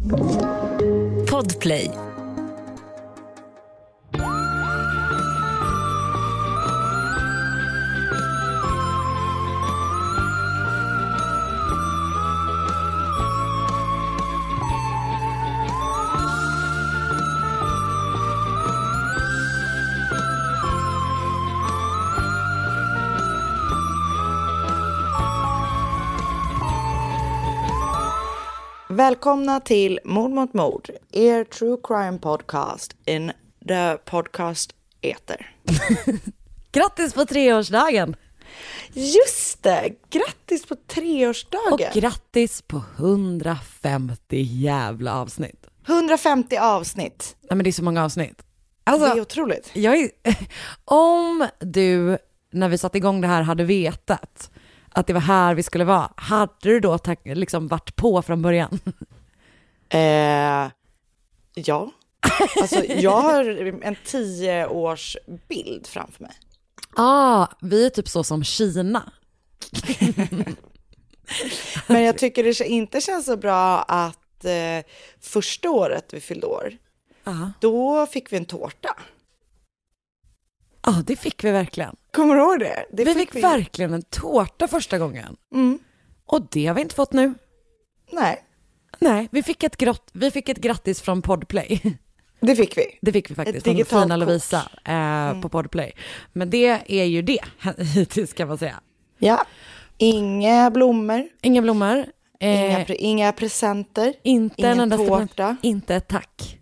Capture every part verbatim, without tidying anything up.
Podplay. Välkomna till Mord mot mord, er true crime podcast in the podcast ether. Grattis på treårsdagen! Just det, grattis på treårsdagen! Och grattis på hundrafemtio jävla avsnitt. hundrafemtio avsnitt. Nej, men det är så många avsnitt. Alltså, det är otroligt. Jag är, om du, när vi satte igång det här, hade vetat att det var här vi skulle vara, hade du då ta, liksom varit på från början? Eh, ja. Alltså, jag har en tio års bild framför mig. Ah, vi är typ så som Kina. Men jag tycker det inte känns så bra att eh, första året vi fyllde år, uh-huh. då fick vi en tårta. Ja, ah, det fick vi verkligen. Kommer du ihåg det? det vi fick, fick vi... verkligen en tårta första gången. Mm. Och det har vi inte fått nu. Nej. Nej, vi fick ett, grott, vi fick ett grattis från Podplay. Det fick vi. Det fick vi faktiskt från Fina Lovisa eh, mm. på Podplay. Men det är ju det hittills, kan man säga. Ja, inga blommor. Inga blommor. Eh, inga, pre- inga presenter. Inte ingen en enda tårta. Inte ett tack.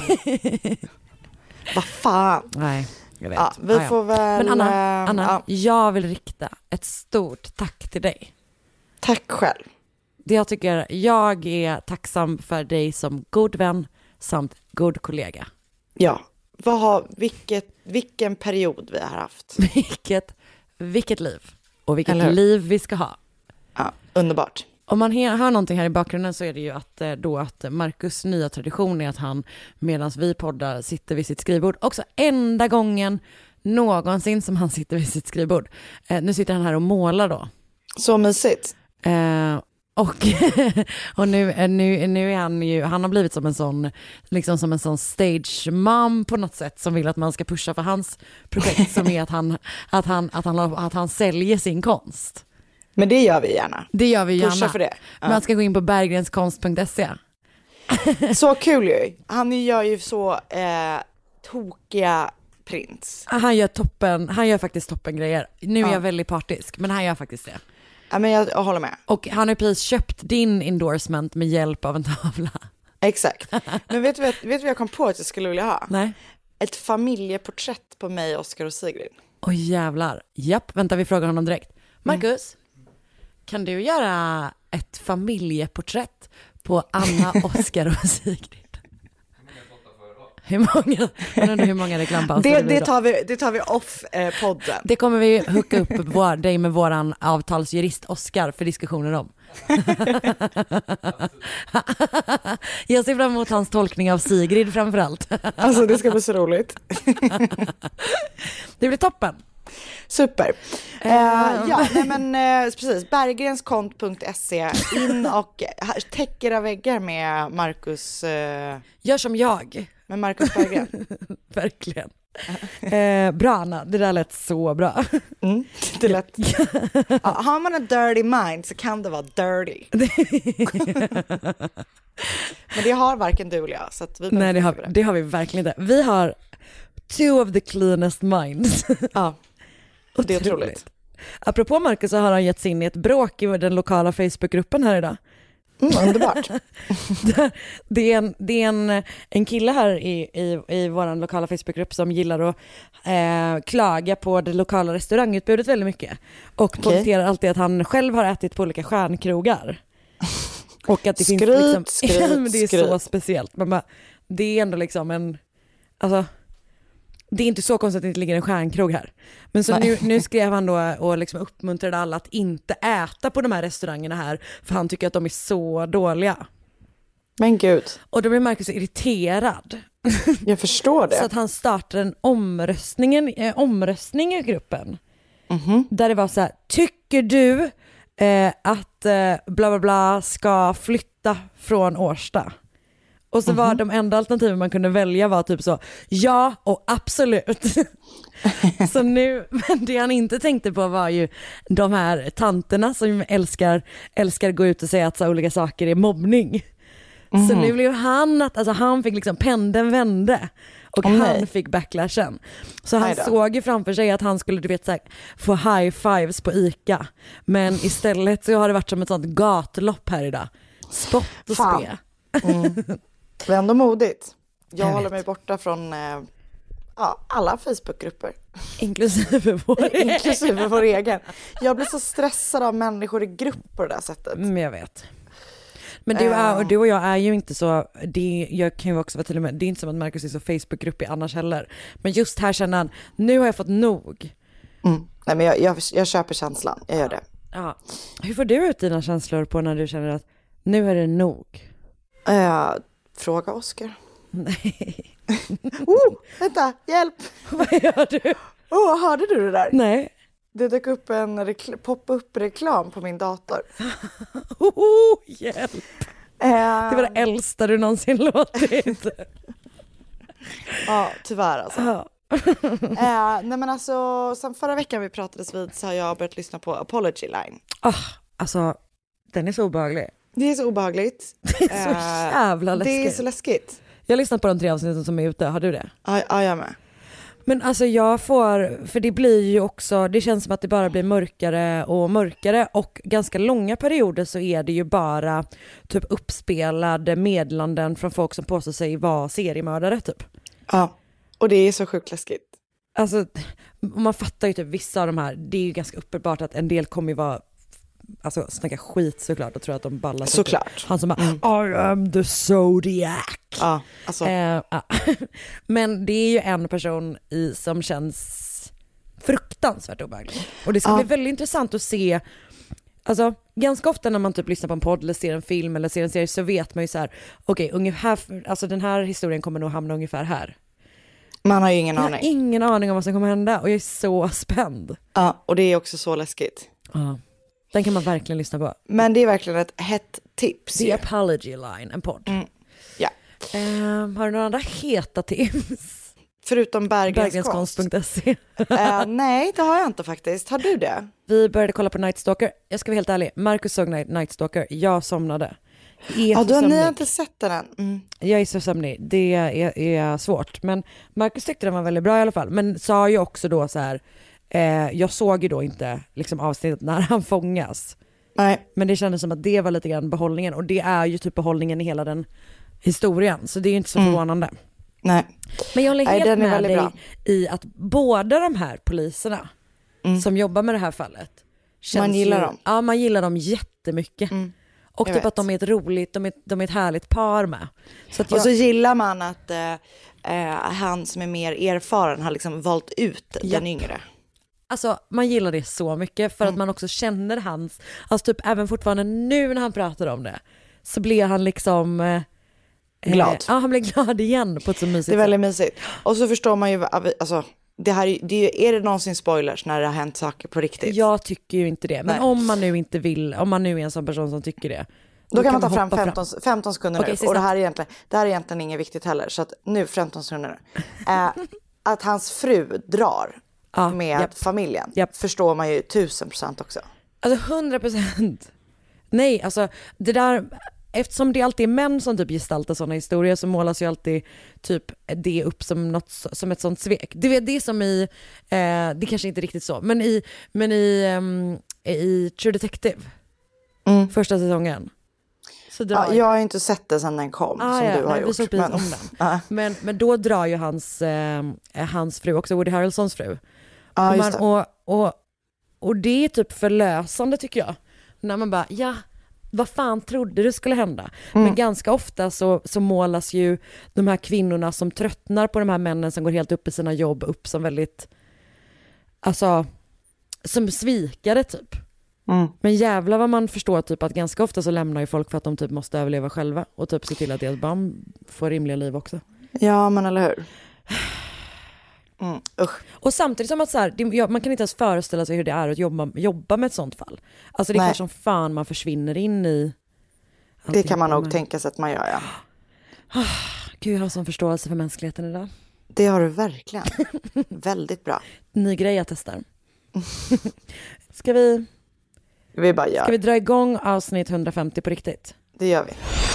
Vad fan. Nej, jag vet. Ja, vi ah, ja. får väl... Men Anna, Anna ja. jag vill rikta ett stort tack till dig. Tack själv. Det jag tycker, jag är tacksam för dig som god vän samt god kollega. Ja, vad har, vilket, vilken period vi har haft. Vilket, vilket liv. Och vilket liv vi ska ha. Ja, underbart. Om man hör någonting här i bakgrunden så är det ju att, då att Marcus nya tradition är att han, medan vi poddar, sitter vid sitt skrivbord. Också enda gången någonsin som han sitter vid sitt skrivbord. Eh, nu sitter han här och målar då. Så mysigt. Eh, och och nu, nu, nu är han ju, han har blivit som en sån, liksom som en sån stage mom på något sätt, som vill att man ska pusha för hans projekt, som är att han, att han, att han, att han säljer sin konst. Men det gör vi gärna. Det gör vi gärna. Pusha för det. Ja. Man ska gå in på bergrenskonst punkt se. Så kul ju. Han gör ju så eh, tokiga prints. Han gör toppen, han gör faktiskt toppen grejer. Nu är ja. jag väldigt partisk, men han gör faktiskt det. Ja, men jag, jag håller med. Och han har precis köpt din endorsement med hjälp av en tavla. Exakt. Men vet du vet, vet vad jag kom på att jag skulle vilja ha? Nej. Ett familjeporträtt på mig, Oscar och Sigrid. Åh jävlar. Japp, vänta, vi frågar honom direkt. Marcus, mm. kan du göra ett familjeporträtt på Anna, Oscar och Sigrid? Hur många, hur många reklampauser det, det, tar vi, det tar vi off eh, podden. Det kommer vi hooka upp vår, dig med våran avtalsjurist Oscar för diskussioner om. Jag ser fram emot hans tolkning av Sigrid framförallt. Alltså det ska bli så roligt. Det blir toppen. Super. Uh, uh, ja, nej men uh, precis. bergrenskonst punkt se. In och uh, täcker av väggar med Marcus. Uh, Gör som jag. Med Marcus Berggren. Verkligen. Eh, bra Anna, det där lät så bra. Mm, det lät... ja, har man en dirty mind så kan det vara dirty. Men det har varken du eller jag. Så att vi Nej, det har, det. det har vi verkligen inte. Vi har two of the cleanest minds. Ja, och det är otroligt. Apropå Marcus så har han gett sig in i ett bråk i den lokala Facebookgruppen här idag. Mm, underbart. det är, en, det är en, en kille här i, i, i vår lokala Facebookgrupp som gillar att eh, klaga på det lokala restaurangutbudet väldigt mycket. Och okay. poängterar alltid att han själv har ätit på olika stjärnkrogar. Och att det skryt, finns liksom, skryt, det är skryt. så speciellt. Men bara, det är ändå liksom en... Alltså, det är inte så konstigt att det inte ligger en stjärnkrog här. Men så nu, nu skrev han då och liksom uppmuntrade alla att inte äta på de här restaurangerna här. För han tycker att de är så dåliga. Men gud. Och då blir Marcus irriterad. Jag förstår det. Så att han startade en omröstningen, eh, omröstning i gruppen. Mm-hmm. Där det var så här, tycker du eh, att eh, bla bla bla ska flytta från Årsta? Och så Mm-hmm. var de enda alternativen man kunde välja var typ så, ja och absolut. Så nu, men det han inte tänkte på var ju de här tanterna som älskar, älskar gå ut och säga att så olika saker är mobbning. Mm-hmm. Så nu blev han att, alltså han fick liksom pendeln vände. Och oh, han nej. fick backlashen. Så han såg ju framför sig att han skulle, du vet, så här, få high fives på ICA. Men istället så har det varit som ett sånt gatlopp här idag. Spott och Fan. spe. Mm. Det är ändå modigt. Jag, Jag håller vet. mig borta från eh, ja, alla Facebookgrupper. Inklusive vår Inklusive vår egen. Jag blir så stressad av människor i grupp på det där sättet. Men jag vet. Men du, är, och du och jag är ju inte så, det, jag kan ju också vara till och med, det är inte som att Marcus är så Facebookgrupp i annars heller. Men just här känner han, nu har jag fått nog. Mm. Nej, men jag, jag, jag köper känslan, jag gör det. Ja. Hur får du ut dina känslor på när du känner att nu är det nog? Uh, fråga Oscar. Nej. oh, vänta, hjälp! Vad gör du? Oh, hörde du det där? Nej. Det dök upp en rekl- pop-up-reklam på min dator. Oh, hjälp! Uh, det var det äldsta du någonsin låtit. Ja, tyvärr alltså. Ja. uh, nej men alltså, sen förra veckan vi pratades vid så har jag börjat lyssna på Apology Line. Oh, alltså, den är så obehaglig. Det är så obehagligt. Det är så uh, jävla läskigt. Det är så läskigt. Jag har lyssnat på de tre avsnitten som är ute, har du det? Ja, ja jag med. Men alltså jag får, för det blir ju också, det känns som att det bara blir mörkare och mörkare och ganska långa perioder så är det ju bara typ uppspelade meddelanden från folk som påstår sig vara seriemördare typ. Ja, och det är så sjukt läskigt. Alltså, man fattar ju typ vissa av de här, det är ju ganska uppenbart att en del kommer ju vara, alltså snacka skit såklart och tror att de ballar sig. Såklart. Typ. Han som bara, mm. I am the Zodiac. Ja, alltså. Eh, ja. Men det är ju en person i, som känns fruktansvärt obehaglig. Och det ska ja. bli väldigt intressant att se, alltså ganska ofta när man typ lyssnar på en podd eller ser en film eller ser en serie så vet man ju så här, okej, okay, ungefär, alltså den här historien kommer nog hamna ungefär här. Man har ju ingen jag aning. Jag har ingen aning om vad som kommer hända och jag är så spänd. Ja, och det är också så läskigt. Ja. Den kan man verkligen lyssna på. Men det är verkligen ett hett tips. The Apology Line, en podd. Mm. Ja. Um, har du några andra heta tips? Förutom Berggrenskonst punkt se. uh, Nej, det har jag inte faktiskt. Har du det? Vi började kolla på Night Stalker. Jag ska vara helt ärlig. Marcus såg Night, Night Stalker. Jag somnade. Ja, du har ni har inte sett den än. Mm. Jag är så sömnig. Det är, är svårt. Men Marcus tyckte den var väldigt bra i alla fall. Men sa ju också då så här... Eh, jag såg ju då inte liksom, avsnittet när han fångas. Nej. Men det kändes som att det var lite grann behållningen. Och det är ju typ behållningen i hela den historien. Så det är ju inte så förvånande. Mm. Nej. Men jag håller helt Nej, med dig bra. i att båda de här poliserna mm. som jobbar med det här fallet. Man gillar ju, dem. Ja, man gillar dem jättemycket. Mm. Och jag typ vet. Att de är ett roligt, de är, de är ett härligt par med. Så att jag... Och så gillar man att eh, eh, han som är mer erfaren har liksom valt ut Japp. den yngre. Alltså man gillar det så mycket för mm. att man också känner hans, alltså typ även fortfarande nu när han pratar om det så blir han liksom eh, glad. Eh, ja, han blir glad igen på ett så mysigt sätt. Det är väldigt mysigt. Och så förstår man ju, alltså det här, det är det någonsin spoilers när det har hänt saker på riktigt? Jag tycker ju inte det, men Nej. om man nu inte vill, om man nu är en sån person som tycker det. Då, då kan man ta fram femton, femton sekunder okay, nu. Och det här, är egentligen, det här är egentligen inget viktigt heller. Så att nu femton sekunder nu. Eh, att hans fru drar ja, med japp. familjen. Japp. Förstår man ju tusen procent också. Alltså hundra procent. Nej, alltså det där... Eftersom det alltid är män som typ gestaltar sådana historier så målas ju alltid typ det upp som, något, som ett sånt svek. Det är det som i, eh, det kanske inte riktigt så, men i, men i, um, i True Detective, mm. första säsongen. Så ja, jag har inte sett det sedan den kom, ah, som ja, du har nej, gjort. Vi såg precis men, om den. Ah. Men, men då drar ju hans, eh, hans fru, också Woody Harrelsons fru. Ah, och, man, just det. Och, och, och det är typ förlösande tycker jag. När man bara, ja... vad fan trodde du skulle hända? Mm. Men ganska ofta så, så målas ju de här kvinnorna som tröttnar på de här männen som går helt upp i sina jobb upp som väldigt, alltså, som svikare typ. Mm. Men jävlar vad man förstår typ att ganska ofta så lämnar ju folk för att de typ måste överleva själva och typ se till att deras barn får rimliga liv också. Ja, men eller hur? Mm, usch. Och samtidigt som att så här, det, ja, man kan inte ens föreställa sig hur det är att jobba, jobba med ett sånt fall. Alltså det är klart som fan man försvinner in i. Det kan man nog tänka sig att man gör, ja. Gud, jag har sån förståelse för mänskligheten idag. Det har du verkligen. Väldigt bra. Ny grej jag testar. Ska vi... Vi bara gör. Ska vi dra igång avsnitt hundrafemtio på riktigt? Det gör vi.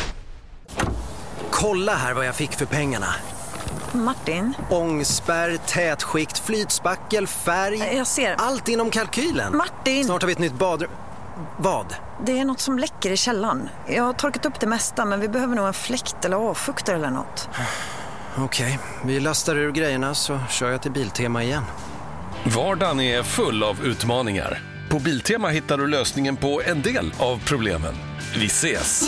Kolla här vad jag fick för pengarna. Martin? Ångspärr, tätskikt, flytspackel, färg. Jag ser. Allt inom kalkylen. Martin! Snart har vi ett nytt badrum. Vad? Det är något som läcker i källan. Jag har torkat upp det mesta, men vi behöver nog en fläkt eller avfuktare eller något. Okej, vi lastar ur grejerna så kör jag till Biltema igen. Vardagen är full av utmaningar. På Biltema hittar du lösningen på en del av problemen. Vi ses!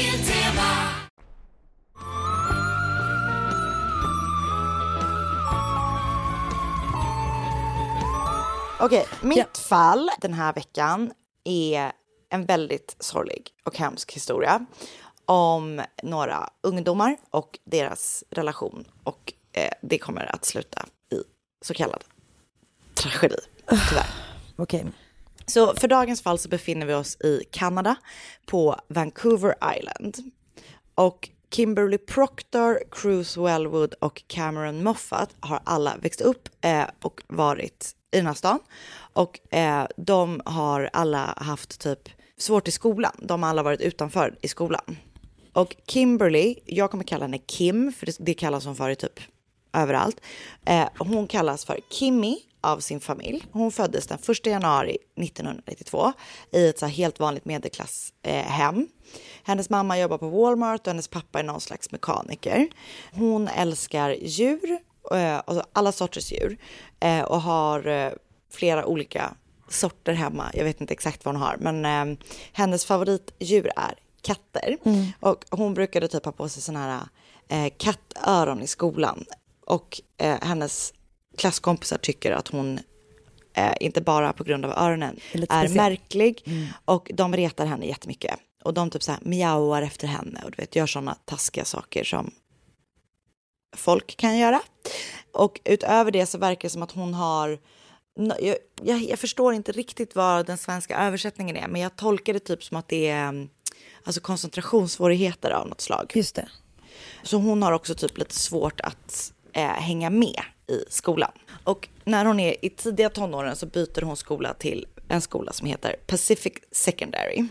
Okej, mitt Ja. fall den här veckan är en väldigt sorglig och hemsk historia om några ungdomar och deras relation. Och eh, det kommer att sluta i så kallad tragedi, tyvärr. Okej. Så för dagens fall så befinner vi oss i Kanada på Vancouver Island. Och Kimberly Proctor, Cruz Wellwood och Cameron Moffat har alla växt upp eh, och varit i den här stan. Och eh, de har alla haft typ svårt i skolan. De har alla varit utanför i skolan. Och Kimberly, jag kommer kalla henne Kim, för det, det kallas hon för i typ överallt. Eh, hon kallas för Kimmy av sin familj. Hon föddes den första januari nittonhundranittiotvå i ett så här helt vanligt medelklasshem. Eh, hennes mamma jobbar på Walmart och hennes pappa är någon slags mekaniker. Hon älskar djur, eh, alltså alla sorters djur, eh, och har eh, flera olika sorter hemma. Jag vet inte exakt vad hon har, men eh, hennes favoritdjur är katter. Mm. Och hon brukade typ ha på sig såna här eh, kattöron i skolan. Och eh, hennes klasskompisar tycker att hon eh, inte bara på grund av öronen är, är märklig. Mm. Och de retar henne jättemycket. Och de typ så här miauar efter henne och du vet, gör sådana taskiga saker som folk kan göra. Och utöver det så verkar det som att hon har... Jag, jag, jag förstår inte riktigt vad den svenska översättningen är, men jag tolkar det typ som att det är alltså koncentrationssvårigheter av något slag. Just det. Så hon har också typ lite svårt att eh, hänga med i skolan. Och när hon är i tidiga tonåren så byter hon skola till en skola som heter Pacific Secondary.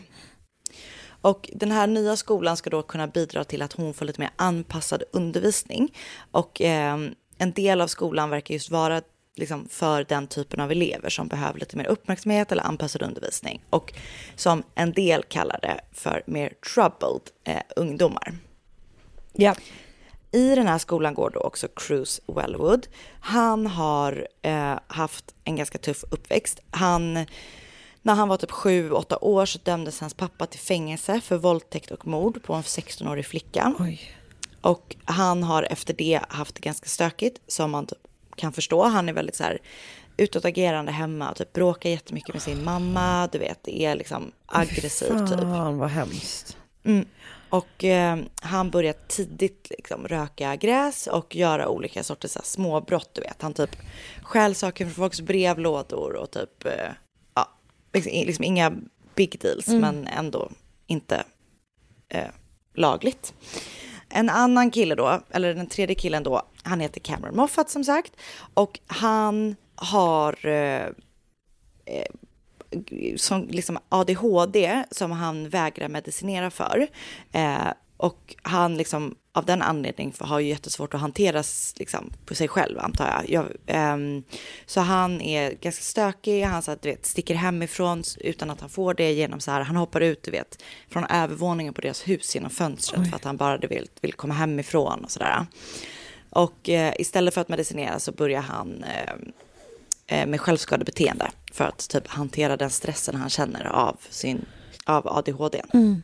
Och den här nya skolan ska då kunna bidra till att hon får lite mer anpassad undervisning. Och eh, en del av skolan verkar just vara liksom för den typen av elever som behöver lite mer uppmärksamhet eller anpassad undervisning. Och som en del kallar det för mer troubled eh, ungdomar. Ja. I den här skolan går då också Cruz Wellwood. Han har eh, haft en ganska tuff uppväxt. Han, när han var typ sju åtta år så dömdes hans pappa till fängelse för våldtäkt och mord på en sexton-årig flicka. Oj. Och han har efter det haft det ganska stökigt, som man typ kan förstå. Han är väldigt så här utåtagerande hemma och typ bråkar jättemycket med sin mamma. Du vet, det är liksom aggressiv Fan, typ. Fan vad hemskt. Mm. Och eh, han började tidigt liksom röka gräs och göra olika sorters så här, småbrott, du vet. Han typ stjäl saker från folks brevlådor och typ, eh, ja, liksom, liksom inga big deals, mm. men ändå inte eh, lagligt. En annan kille då, eller den tredje killen då, han heter Cameron Moffat som sagt. Och han har eh, eh, som liksom A D H D som han vägrar medicinera för. Eh, och han liksom av den anledningen har ju jättesvårt att hanteras liksom på sig själv, antar jag. jag eh, så han är ganska stökig. Han så att, du vet, sticker hemifrån utan att han får det genom så här. Han hoppar ut, du vet, från övervåningen på deras hus genom fönstret. Oj. För att han bara vill, vill komma hemifrån och sådär. Och eh, istället för att medicinera så börjar han eh, med självskadebeteende för att typ hantera den stressen han känner av sin av A D H D. Mm.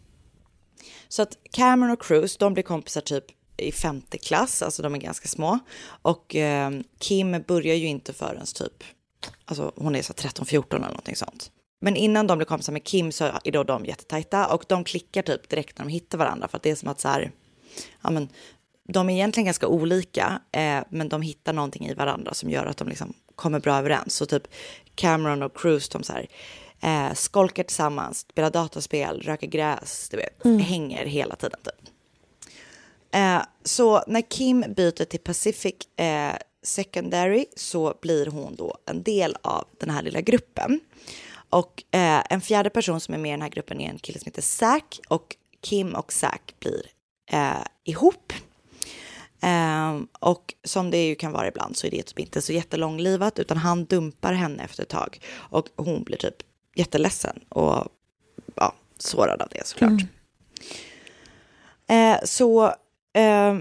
Så att Cameron och Cruz, de blir kompisar typ i femte klass, alltså de är ganska små. Och eh, Kim börjar ju inte förrän typ, alltså hon är så tretton fjorton eller någonting sånt. Men innan de blir kompisar med Kim så är då de jättetajta och de klickar typ direkt när de hittar varandra, för att det är som att så här, ja men de är egentligen ganska olika, eh, men de hittar någonting i varandra som gör att de liksom kommer bra överens. Så typ Cameron och Cruz, de så här, eh, skolkar tillsammans, spelar dataspel, röker gräs, du vet, mm. hänger hela tiden typ. så när Kim byter till Pacific eh, Secondary så blir hon då en del av den här lilla gruppen. Och eh, en fjärde person som är med i den här gruppen är en kille som heter Zack. Och Kim och Zack blir eh, ihop. Eh, och som det ju kan vara ibland så är det typ inte så jättelånglivat. Utan han dumpar henne efter ett tag. Och hon blir typ jätteledsen och ja, sårad av det såklart. Mm. Eh, så eh,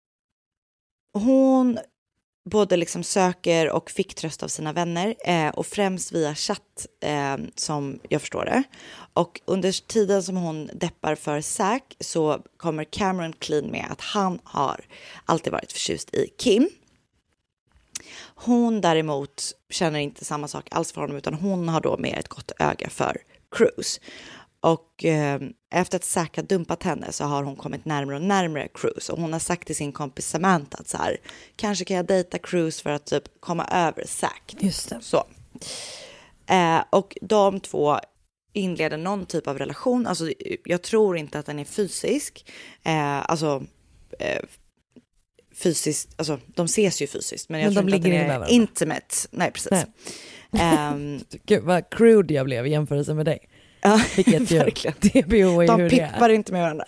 hon både liksom söker och fick tröst av sina vänner eh, och främst via chatt eh, som jag förstår det. Och under tiden som hon deppar för Zack så kommer Cameron clean med att han har alltid varit förtjust i Kim. Hon däremot känner inte samma sak alls för honom utan hon har då mer ett gott öga för Cruz. Och eh, efter att Zack har dumpat henne så har hon kommit närmare och närmare Cruz. Och hon har sagt till sin kompis Samantha att så här, kanske kan jag dejta Cruz för att typ komma över Zack. Just det. Så. Eh, och de två inleder någon typ av relation. Alltså jag tror inte att den är fysisk. Eh, alltså eh, fysiskt, alltså de ses ju fysiskt. Men jag men tror de inte att den är varandra. Intimate. Nej, precis. Nej. Um, Gud vad crude jag blev i jämförelse med dig. Ja, vilket ju D B O är de hur det är. pippar inte med varandra.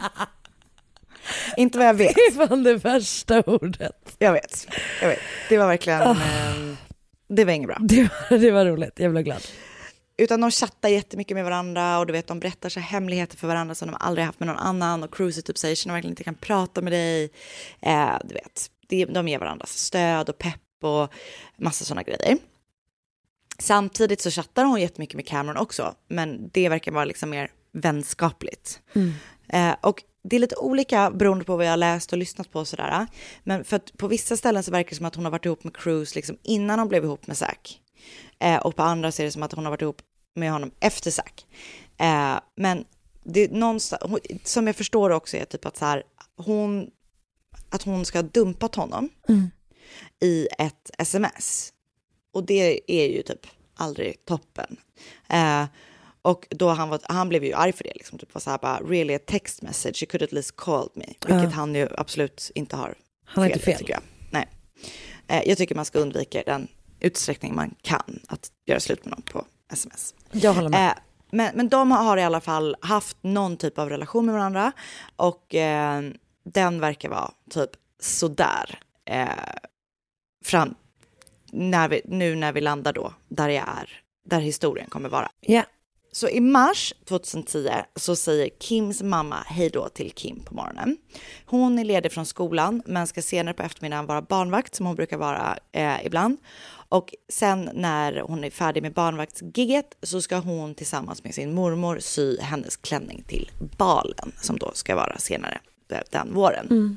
Inte vad jag vet. Det var det värsta ordet. Jag vet, jag vet. Det var verkligen, oh. eh, det var inget bra. Det var, det var roligt, jag blev glad. Utan de chattar jättemycket med varandra och du vet, de berättar sig hemligheter för varandra som de aldrig haft med någon annan. Och Cruz typ säger att de verkligen inte kan prata med dig. Eh, du vet, de, de ger varandra stöd och pepp och massa sådana grejer. Samtidigt så chattar hon jättemycket med Cameron också. Men det verkar vara liksom mer vänskapligt. Mm. Eh, och det är lite olika beroende på vad jag har läst och lyssnat på och sådär. Men för att på vissa ställen så verkar det som att hon har varit ihop med Cruz liksom innan hon blev ihop med Zack. Eh, och på andra ser det som att hon har varit ihop med honom efter Zack. Eh, men det är någonstans, hon, som jag förstår också är typ att så här, hon, att hon ska ha dumpat honom mm. i ett sms. Och det är ju typ aldrig toppen. Eh, och då han, var, han blev ju arg för det. Liksom, typ var så här bara, really a text message, you could at least called me. Vilket uh. han ju absolut inte har. Han har fel, inte fel. Tycker jag. Nej. Eh, jag tycker man ska undvika den utsträckning man kan att göra slut med någon på sms. Jag håller med. Eh, men, men de har i alla fall haft någon typ av relation med varandra. Och eh, den verkar vara typ sådär. Eh, fram, när vi, nu när vi landar då, där jag är, där historien kommer vara. Ja. Yeah. Så i mars tjugohundratio så säger Kims mamma hej då till Kim på morgonen. Hon är ledig från skolan men ska senare på eftermiddagen vara barnvakt som hon brukar vara eh, ibland. Och sen när hon är färdig med barnvaktsgigget så ska hon tillsammans med sin mormor sy hennes klänning till balen som då ska vara senare den våren. Mm.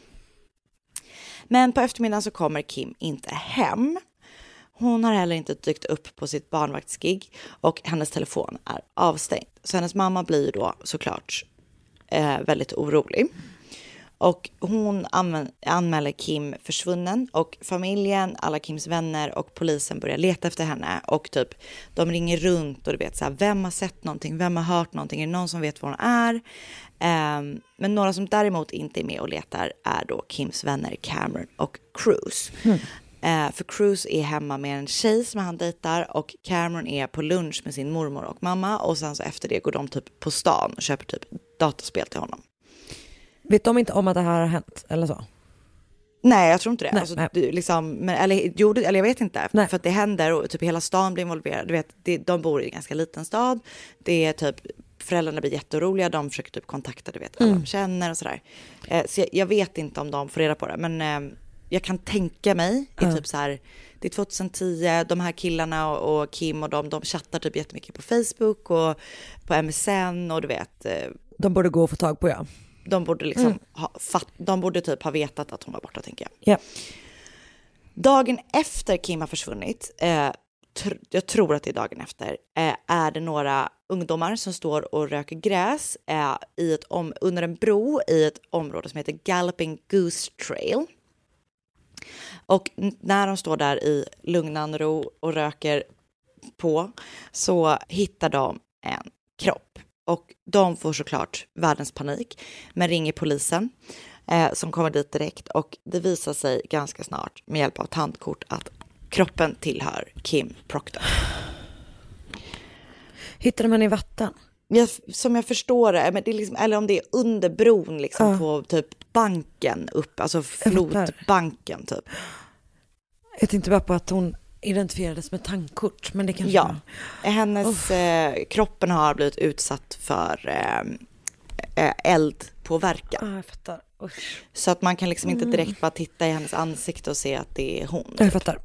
Men på eftermiddagen så kommer Kim inte hem. Hon har heller inte dykt upp på sitt barnvaktsgig och hennes telefon är avstängd. Så hennes mamma blir då såklart eh, väldigt orolig. Och hon anmä- anmäler Kim försvunnen och familjen, alla Kims vänner och polisen börjar leta efter henne. Och typ de ringer runt och du vet så här, vem har sett någonting, vem har hört någonting, är det någon som vet var hon är? Um, men några som däremot inte är med och letar är då Kims vänner Cameron och Cruz. Mm. Uh, för Cruz är hemma med en tjej som han dejtar och Cameron är på lunch med sin mormor och mamma och sen så efter det går de typ på stan och köper typ dataspel till honom. Vet de inte om att det här har hänt eller så? Nej, jag tror inte det. Nej, alltså, nej. Du, liksom, men, eller, jo, eller jag vet inte. Nej. För att det händer och typ hela stan blir involverad. Du vet, det, de bor i en ganska liten stad. Det är typ, föräldrarna blir jätteoroliga. De försöker typ kontakta, du vet, alla mm. de känner och sådär. Eh, så jag, jag vet inte om de får reda på det. Men eh, jag kan tänka mig i mm. typ så här, det är tjugohundratio, de här killarna och, och Kim och de, de chattar typ jättemycket på Facebook och på M S N och du vet. Eh, de borde gå och få tag på, ja. De borde liksom mm. ha, fatt, de borde typ ha vetat att hon var borta, tänker jag. Yeah. Dagen efter Kim har försvunnit, eh, tr- jag tror att det är dagen efter, eh, är det några ungdomar som står och röker gräs eh, i ett om- under en bro i ett område som heter Galloping Goose Trail. Och n- när de står där i lugnan ro och röker på så hittar de en kropp. Och de får såklart världens panik, men ringer polisen. eh, som kommer dit direkt. Och det visar sig ganska snart med hjälp av tandkort att kroppen tillhör Kim Proctor. Hittar man i vatten? Jag, som jag förstår det, men det är liksom, eller om det är under bron liksom, uh. på typ banken upp, alltså flodbanken typ. Jag tänkte bara på att hon identifierades med tandkort, men det kanske ja. var... Hennes oh. eh, kroppen har blivit utsatt för eh, eldpåverkan. Ah, jag fattar. Usch. Så att man kan liksom inte direkt bara titta i hennes ansikte och se att det är hon. Jag fattar.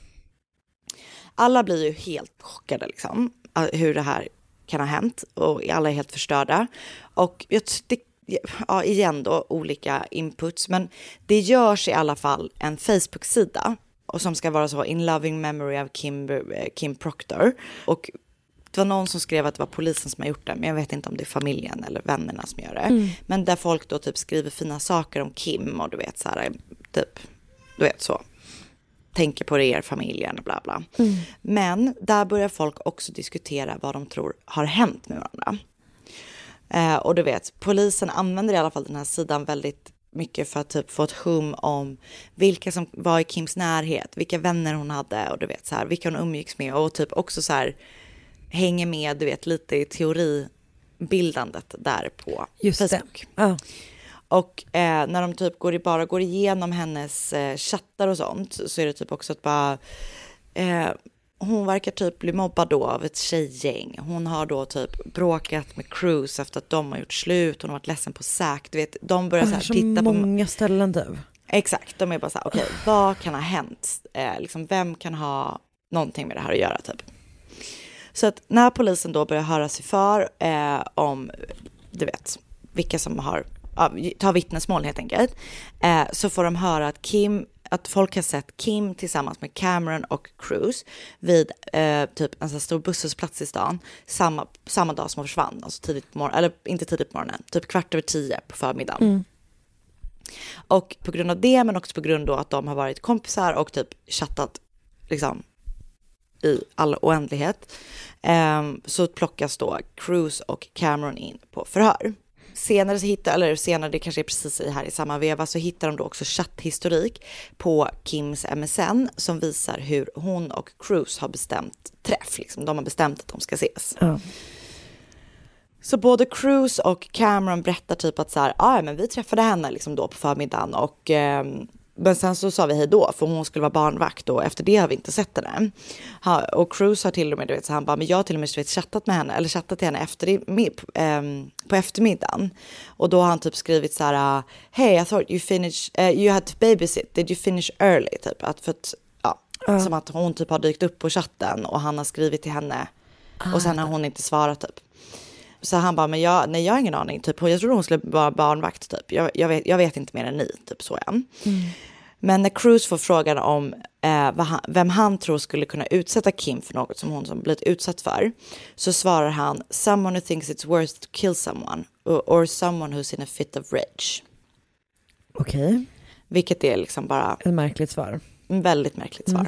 Alla blir ju helt chockade liksom, hur det här kan ha hänt, och alla är helt förstörda. Och jag det, ja, igen då olika inputs, men det görs i alla fall en Facebook-sida och som ska vara så in loving memory of Kim, Kim Proctor. Och det var någon som skrev att det var polisen som har gjort det, men jag vet inte om det är familjen eller vännerna som gör det. Mm. Men där folk då typ skriver fina saker om Kim och du vet så här, typ, du vet så. Tänker på er, familjen och bla bla. Mm. Men där börjar folk också diskutera vad de tror har hänt med varandra. Eh, och du vet, polisen använder i alla fall den här sidan väldigt mycket för att typ få ett hum om vilka som var i Kims närhet, vilka vänner hon hade och du vet så här, vilka hon umgicks med och typ också så här hänger med, du vet, lite i teoribildandet där på Just Facebook. Det. Ja. Och eh, när de typ går i, bara går igenom hennes eh, chattar och sånt, så är det typ också att bara eh, hon verkar typ bli mobbad då av ett tjejgäng. Hon har då typ bråkat med Cruise efter att de har gjort slut. Hon har varit ledsen på Zack. Du vet, de börjar så här så titta på många ställen du. Exakt, de är bara så här, okej, okay, vad kan ha hänt? Eh, liksom, vem kan ha någonting med det här att göra typ? Så att när polisen då börjar höra sig för eh, om, du vet, vilka som har ja, tar vittnesmål helt enkelt, eh, så får de höra att Kim, att folk har sett Kim tillsammans med Cameron och Cruise vid eh, typ en sån stor busshållplats i stan samma, samma dag som hon försvann, alltså tidigt på morgonen, eller inte tidigt på morgonen, typ kvart över tio på förmiddagen. Mm. Och på grund av det, men också på grund av att de har varit kompisar och typ chattat liksom i all oändlighet, eh, så plockas då Cruise och Cameron in på förhör. Senare så hittar, eller senare, det kanske är precis här i samma veva, så hittar de då också chatthistorik på Kims M S N som visar hur hon och Cruise har bestämt träff. Liksom. De har bestämt att de ska ses. Mm. Så både Cruise och Cameron berättar typ att så här, ah, men vi träffade henne liksom då på förmiddagen och eh, men sen så sa vi hej då för hon skulle vara barnvakt och efter det har vi inte sett henne. Ha, och Cruise har till och med, du vet, så han bara, men jag har till och med vet, chattat med henne eller chattat till henne efter, med, um, på eftermiddagen. Och då har han typ skrivit så här, hey I thought you finished, uh, you had to babysit, did you finish early? Typ, att för att, ja, uh. som att hon typ har dykt upp på chatten och han har skrivit till henne uh. och sen har hon inte svarat typ. Så han bara, men jag, nej jag har ingen aning, typ, jag trodde hon skulle vara barnvakt typ, jag, jag, vet, jag vet inte mer än ni, typ så igen. Mm. Men när Cruise får frågan om eh, vad han, vem han tror skulle kunna utsätta Kim för något som hon som blivit utsatt för, så svarar han, someone who thinks it's worth to kill someone or, or someone who's in a fit of rage. Okej. Okay. Vilket är liksom bara ett märkligt svar. En väldigt märkligt svar.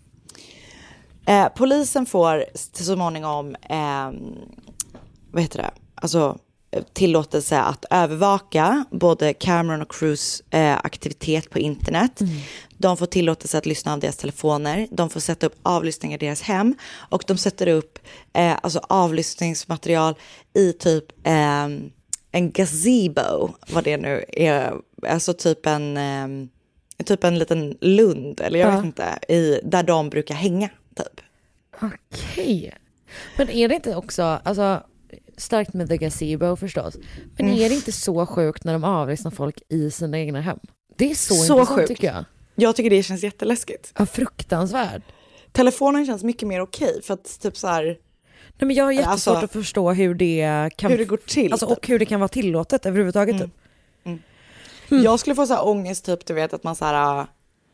Mm. Eh, polisen får till så småningom eh, vad heter det? Alltså tillåtelse att övervaka både Cameron och Cruise eh, aktivitet på internet. Mm. De får tillåtelse att lyssna av deras telefoner. De får sätta upp avlyssningar i deras hem. Och de sätter upp eh, alltså avlyssningsmaterial i typ eh, en gazebo. Vad det nu är. Alltså typ en, eh, typ en liten lund. Eller jag ja. vet inte. I, där de brukar hänga typ. Okej. Okay. Men är det inte också... Alltså, starkt med the gazebo förstås. Men mm. är det inte så sjukt när de avlyssnar folk i sina egna hem? Det är så, så intressant sjukt. Tycker jag. Jag tycker det känns jätteläskigt. Ja, fruktansvärt. Telefonen känns mycket mer okej för att typ så här... Nej, men jag har jättesvårt alltså, att förstå hur det kan... Hur det går till. Alltså, och hur det kan vara tillåtet överhuvudtaget. Mm. Typ. Mm. Mm. Jag skulle få så här ångest typ, du vet att man så här...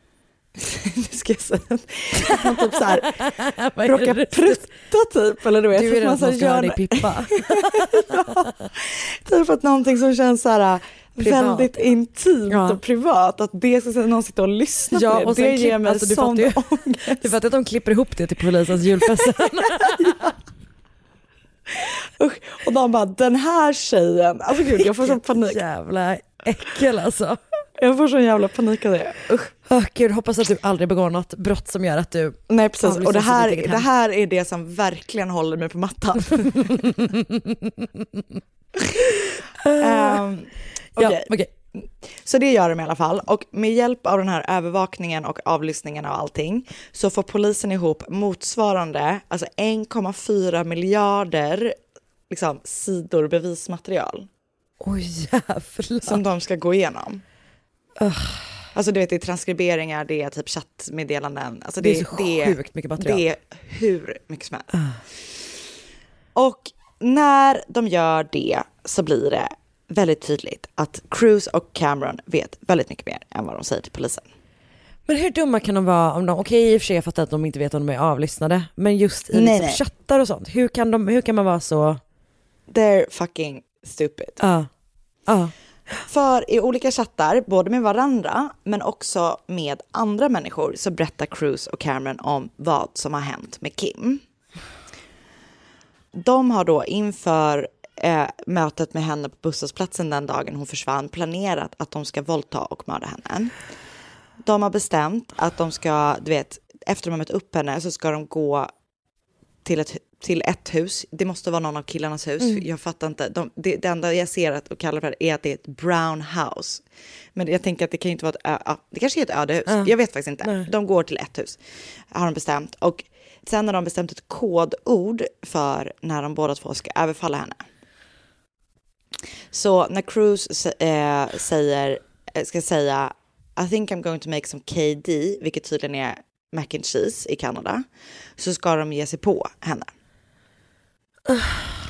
det ska jag säga. Att man typ så här råkar prutta typ. Eller du vet. Du är man den som ska ha dig pippa. Ja, typ att någonting som känns så här privat. Väldigt intimt ja. och privat. Att det ska någon sitta och lyssna ja, på det. Och det ger klipp, mig alltså, sån du ångest. Du fattar att de klipper ihop det till polisens julfest. Ja. Usch. Och de bara, den här tjejen. Alltså gud, jag får sån panik. Jävla äckel alltså. Jag får sån jävla panik av det. Usch. Oh, Gud, hoppas att du aldrig begår något brott som gör att du... Nej, precis. Och det här, det här är det som verkligen håller mig på mattan. um, okay. Ja, okay. Så det gör de i alla fall. Och med hjälp av den här övervakningen och avlyssningen av allting så får polisen ihop motsvarande alltså en komma fyra miljarder liksom, sidor bevismaterial. Oj, jävlar. Som de ska gå igenom. Uh. Alltså du vet, det är transkriberingar, det är typ chattmeddelanden. Alltså, det, det är så det, sjukt mycket material. Det är hur mycket som helst. Uh. Och när de gör det så blir det väldigt tydligt att Cruise och Cameron vet väldigt mycket mer än vad de säger till polisen. Men hur dumma kan de vara om de, okej okay, i och för sig jag fattar att de inte vet om de är avlyssnade, men just i nej, liksom nej. chattar och sånt, hur kan, de, hur kan man vara så... They're fucking stupid. Ja. Uh. Uh. För i olika chattar, både med varandra men också med andra människor, så berättar Cruise och Cameron om vad som har hänt med Kim. De har då inför eh, mötet med henne på busshållplatsen den dagen hon försvann planerat att de ska våldta och mörda henne. De har bestämt att de ska, du vet, efter de har mött upp henne så ska de gå till ett, till ett hus. Det måste vara någon av killarnas hus. Mm. Jag fattar inte. De, det, det enda jag ser att och kallar för det är att det är ett brown house. Men jag tänker att det kan ju inte vara ett ö, ja, det kanske är ett öde hus. Uh. Jag vet faktiskt inte. Nej. De går till ett hus. Har de bestämt. Och sen har de bestämt ett kodord för när de båda två ska överfalla henne. Så när Cruise äh, säger, ska säga I think I'm going to make some K D, vilket tydligen är mac and cheese i Kanada, så ska de ge sig på henne. Uh.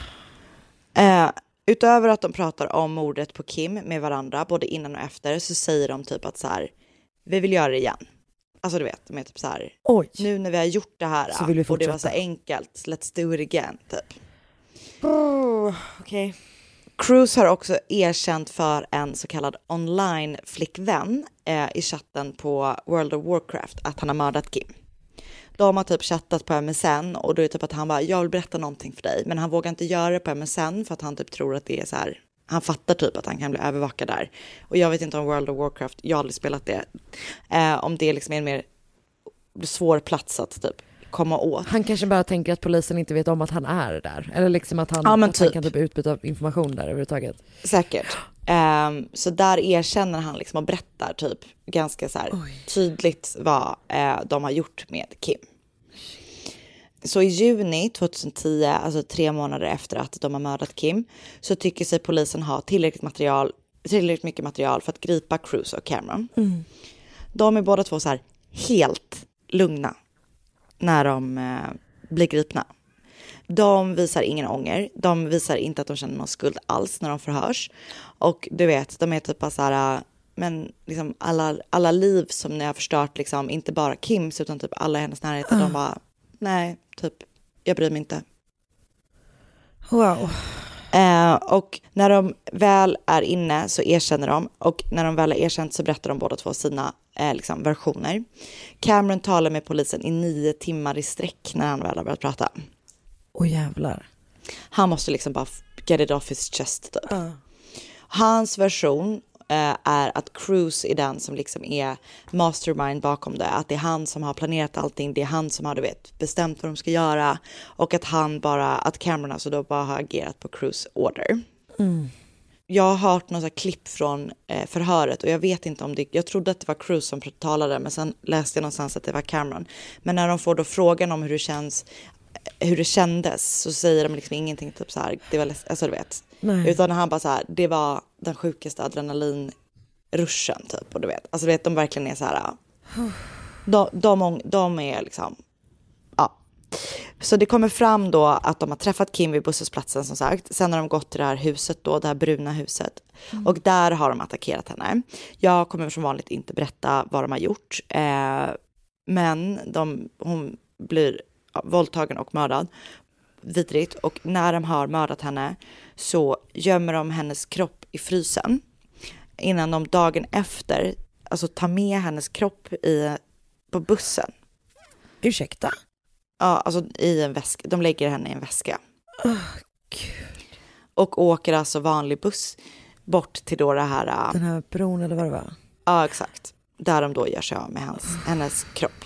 Uh, utöver att de pratar om mordet på Kim med varandra, både innan och efter, så säger de typ att så här, vi vill göra det igen. Alltså du vet, de är typ så här, oj. Nu när vi har gjort det här så vill vi och det var så enkelt, let's do it again, typ. Oh, okej. Okay. Cruise har också erkänt för en så kallad online-flickvän eh, i chatten på World of Warcraft att han har mördat Kim. De har typ chattat på M S N och då är det typ att han bara, jag vill berätta någonting för dig. Men han vågar inte göra det på M S N för att han typ tror att det är så här, han fattar typ att han kan bli övervakad där. Och jag vet inte om World of Warcraft, jag har aldrig spelat det. Eh, om det liksom är en mer svår plats att typ komma åt. Han kanske bara tänker att polisen inte vet om att han är där. Eller liksom att han, ja, att typ. han kan typ utbyta information där överhuvudtaget. Säkert. Um, så där erkänner han liksom och berättar typ ganska så här tydligt vad uh, de har gjort med Kim. Så i juni tjugohundratio, alltså tre månader efter att de har mördat Kim, så tycker sig polisen ha tillräckligt material, tillräckligt mycket material för att gripa Cruise och Cameron. Mm. De är båda två så här helt lugna när de eh, blir gripna. De visar ingen ånger. De visar inte att de känner någon skuld alls när de förhörs. Och du vet, de är typ bara så här, men liksom alla, alla liv som ni har förstört, liksom, inte bara Kims utan typ alla i hennes närhet. Uh. De bara, nej, typ, jag bryr mig inte. Wow. Eh, och när de väl är inne så erkänner de. Och när de väl är erkänt så berättar de båda två sina eh, liksom, versioner. Cameron talar med polisen i nio timmar i sträck när han väl har börjat prata. Åh oh, jävlar. Han måste liksom bara get it off his chest typ. Uh. Hans version eh, är att Cruise är den som liksom är mastermind bakom det. Att det är han som har planerat allting. Det är han som har, du vet, bestämt vad de ska göra. Och att han bara, att Cameron alltså då bara har agerat på Cruise order. Mm. Jag har hört några klipp från eh, förhöret och jag vet inte om det, jag trodde att det var Cruise som talade, men sen läste jag någonstans att det var Cameron. Men när de får då frågan om hur det känns, hur det kändes, så säger de liksom ingenting typ så här, det var alltså du vet. Nej. Utan han bara så här, det var den sjukaste adrenalinruschen typ, och du vet, alltså du vet, de verkligen är så här, de, de, de är liksom, ja. Så det kommer fram då att de har träffat Kim vid busshållplatsen som sagt. Sen har de gått till det här huset då, det här bruna huset. Mm. Och där har de attackerat henne. Jag kommer som vanligt inte berätta vad de har gjort. Eh, men de, hon blir ja, våldtagen och mördad. Vidrigt. Och när de har mördat henne så gömmer de hennes kropp i frysen. Innan de dagen efter alltså tar med hennes kropp i, på bussen. Ursäkta? Ja, alltså i en väska. De lägger henne i en väska. Oh, Gud. Och åker alltså vanlig buss bort till då det här... Den här bron eller vad det var? Ja, exakt. Där de då gör sig av med hans, hennes kropp.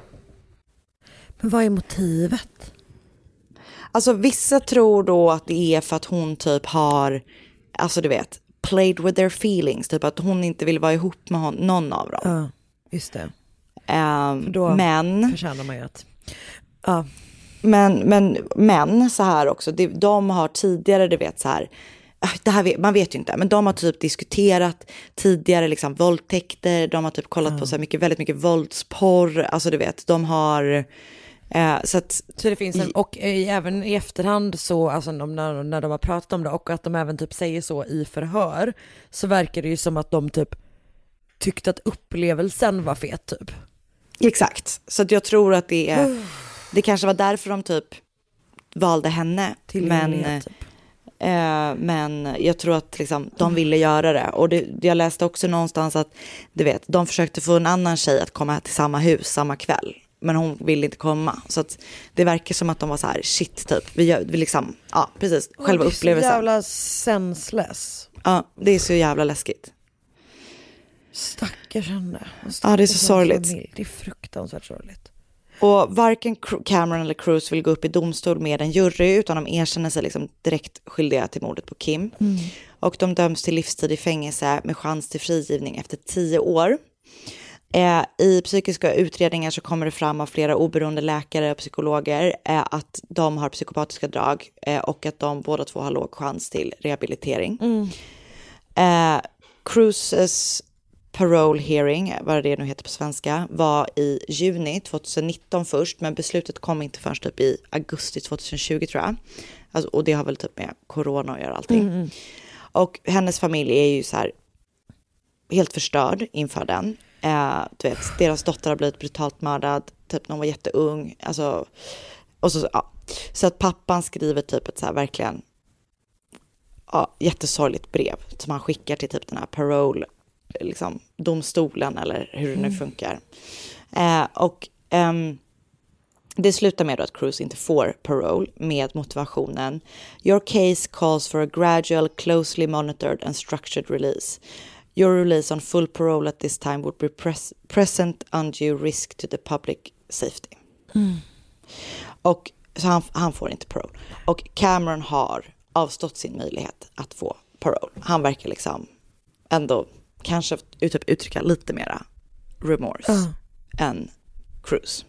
Men vad är motivet? Alltså vissa tror då att det är för att hon typ har, alltså du vet, played with their feelings. Typ att hon inte vill vara ihop med hon, någon av dem. Ja, just det. Um, då men förtjänar man ju att... Ja. Men, men, men så här också, de, de har tidigare, du vet så här, det här vet, man vet ju inte, men de har typ diskuterat tidigare liksom våldtäkter, de har typ kollat mm. på så här mycket, väldigt mycket våldsporr, alltså du vet, de har eh, så att... Så det finns en, och i, även i efterhand så, alltså när, när de har pratat om det och att de även typ säger så i förhör, så verkar det ju som att de typ tyckte att upplevelsen var fet typ. Exakt, så att jag tror att det är, det kanske var därför de typ valde henne, men... Typ. Eh, men jag tror att liksom, de ville göra det. Och det, jag läste också någonstans att du vet, de försökte få en annan tjej att komma till samma hus samma kväll. Men hon ville inte komma. Så att det verkar som att de var så här, shit typ. Vi, gör, vi liksom, ja precis, själva upplevelsen. Det är så jävla senseless. Ja, det är så jävla läskigt. Stackars henne. Ja, det är så sorgligt. Det är fruktansvärt sorgligt. Och varken Cameron eller Cruise vill gå upp i domstol med en jury, utan de erkänner sig liksom direkt skyldiga till mordet på Kim. Mm. Och de döms till livstid i fängelse med chans till frigivning efter tio år. Eh, I psykiska utredningar så kommer det fram av flera oberoende läkare och psykologer eh, att de har psykopatiska drag eh, och att de båda två har låg chans till rehabilitering. Mm. Eh, Cruises parole hearing, vad det nu heter på svenska, var i juni tjugonitton först, men beslutet kom inte först typ i augusti tjugotjugo tror jag. Alltså, och det har väl typ med corona att göra allting. Mm. Och hennes familj är ju så här helt förstörd inför den. Eh, du vet, deras dotter har blivit brutalt mördad typ när hon var jätteung. Alltså, och så, ja. Så att pappan skriver typ ett så här verkligen ja, jättesorgligt brev som han skickar till typ den här parole liksom domstolen eller hur det nu funkar. Eh, och ehm, det slutar med att Cruise inte får parole med motivationen "Your case calls for a gradual, closely monitored and structured release. Your release on full parole at this time would be pres- present undue risk to the public safety." Mm. Och så han, han får inte parole. Och Cameron har avstått sin möjlighet att få parole. Han verkar liksom ändå kanske typ uttrycka lite mera remorse uh. än Cruise.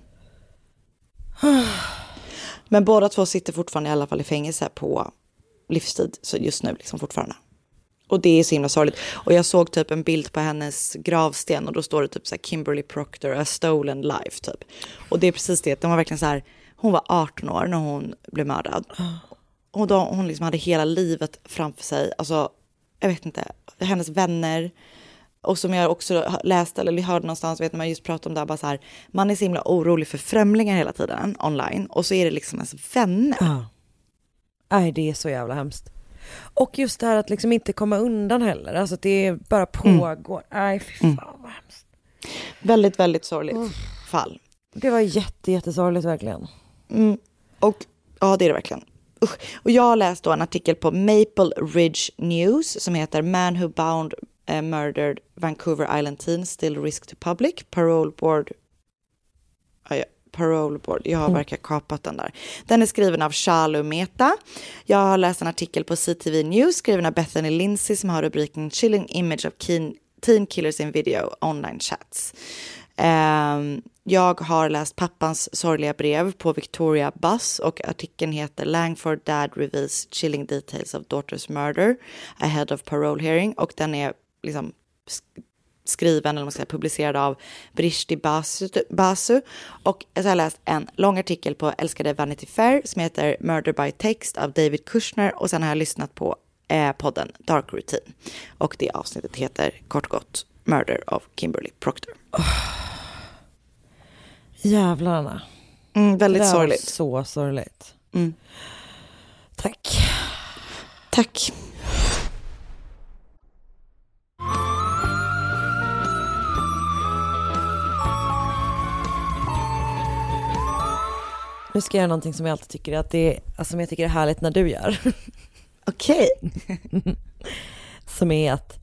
Men båda två sitter fortfarande i alla fall i fängelse på livstid så just nu liksom fortfarande. Och det är så himla sorgligt. Och jag såg typ en bild på hennes gravsten och då står det typ så här Kimberly Proctor, a stolen life typ. Och det är precis det, de var verkligen så här, hon var arton år när hon blev mördad. Uh. Och då, hon liksom hade hela livet framför sig. Alltså, jag vet inte, hennes vänner. Och som jag också läste eller hörde någonstans, vet man just pratat om det här, bara så här, man är så himla orolig för främlingar hela tiden online. Och så är det liksom ens vänner. Ja. Nej, det är så jävla hemskt. Och just det här att liksom inte komma undan heller. Alltså det bara pågår. Mm. Nej, fy fan mm. vad hemskt. Väldigt, väldigt sorgligt mm. fall. Det var jätte, jättesorgligt verkligen. Mm. Och ja, det är det verkligen. Usch. Och jag har läst då en artikel på Maple Ridge News som heter "Man who bound a murdered Vancouver Island teen still risk to public. Parole board." Ja, ja. Parole board. Jag har mm. verkar kapat den där. Den är skriven av Charlo Meta. Jag har läst en artikel på C T V News skriven av Bethany Lindsay som har rubriken "Chilling image of teen, teen killers in video online chats". Um, jag har läst pappans sorgliga brev på Victoria Bus och artikeln heter "Langford Dad reveals chilling details of daughter's murder ahead of parole hearing", och den är liksom skriven eller man ska säga publicerad av Brishti Basu, Basu. Och jag har läst en lång artikel på älskade Vanity Fair som heter "Murder by Text" av David Kushner, och sen har jag lyssnat på eh, podden Dark Routine och det avsnittet heter kort och gott "Murder of Kimberly Proctor". Oh. Jävlarna. Mm, väldigt det sorgligt. Så sorgligt. Mm. Tack. Tack. Nu ska jag göra någonting som jag alltid tycker att det är, alltså som jag tycker är härligt när du gör. Okej. Okay. Som är att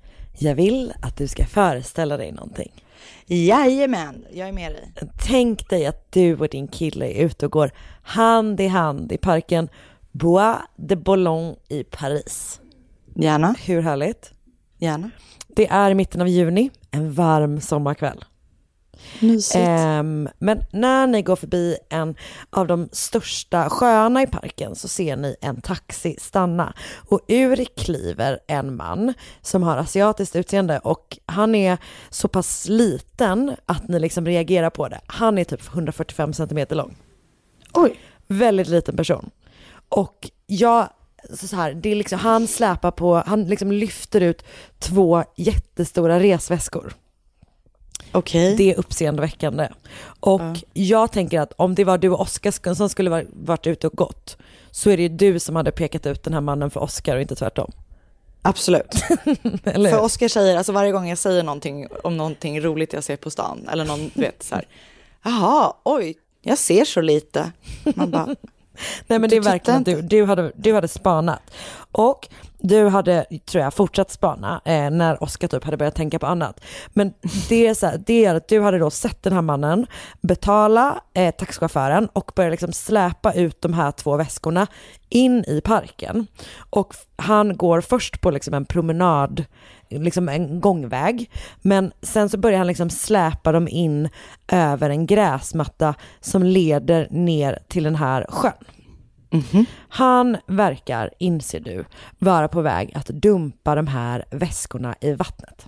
Jag vill att du ska föreställa dig någonting. Jajamän, jag är med dig. Tänk dig att du och din kille är ute och går hand i hand i parken Bois de Boulogne i Paris. Gärna. Hur härligt? Gärna. Det är i mitten av juni, en varm sommarkväll. Mysigt. Um, men när ni går förbi en av de största sjöarna i parken så ser ni en taxi stanna. Och ur kliver en man som har asiatiskt utseende och han är så pass liten att ni liksom reagerar på det. Han är typ hundrafyrtiofem centimeter lång. Oj. Väldigt liten person. Och jag... Så här, det är liksom, han släpar på, han liksom lyfter ut två jättestora resväskor. Okej. Det är uppseendeväckande. Och uh. jag tänker att om det var du och Oskar som skulle va- varit ute och gått, så är det ju du som hade pekat ut den här mannen för Oskar och inte tvärtom. Absolut. Eller? För Oskar säger, alltså varje gång jag säger någonting om någonting roligt jag ser på stan, eller någon vet så här, jaha, oj, jag ser så lite. Man bara... Nej, men det är verkligen att du, du, hade, du hade spanat. Och du hade, tror jag, fortsatt spana eh, när Oskar typ hade börjat tänka på annat. Men det är, så här, det är att du hade då sett den här mannen betala eh, taxichauffören och börja liksom släpa ut de här två väskorna in i parken. Och han går först på liksom en promenad, liksom en gångväg, men sen så börjar han liksom släpa dem in över en gräsmatta som leder ner till den här sjön. Mm-hmm. Han verkar, inser du, vara på väg att dumpa de här väskorna i vattnet.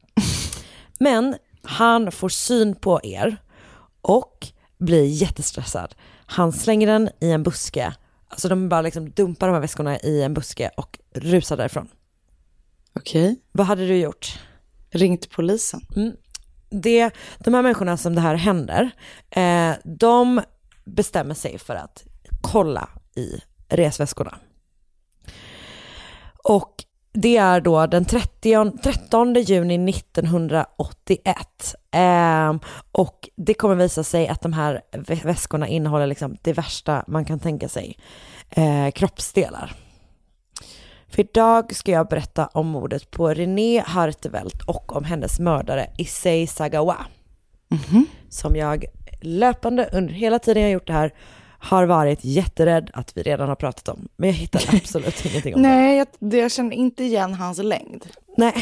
Men han får syn på er och blir jättestressad. Han slänger den i en buske. Alltså de bara liksom dumpar de här väskorna i en buske och rusar därifrån. Okej. Vad hade du gjort? Ringt polisen. Mm. Det, de här människorna som det här händer, eh, de bestämmer sig för att kolla i resväskorna. Och det är då den trettonde juni nittonhundraåttioett. Eh, och det kommer visa sig att de här väskorna innehåller liksom det värsta man kan tänka sig. Eh, kroppsdelar. För idag ska jag berätta om mordet på René Hartevelt och om hennes mördare Issei Sagawa. Mm-hmm. Som jag löpande under hela tiden jag gjort det här har varit jätterädd att vi redan har pratat om. Men jag hittar absolut ingenting om Nej, det. Nej, jag, jag känner inte igen hans längd. Nej.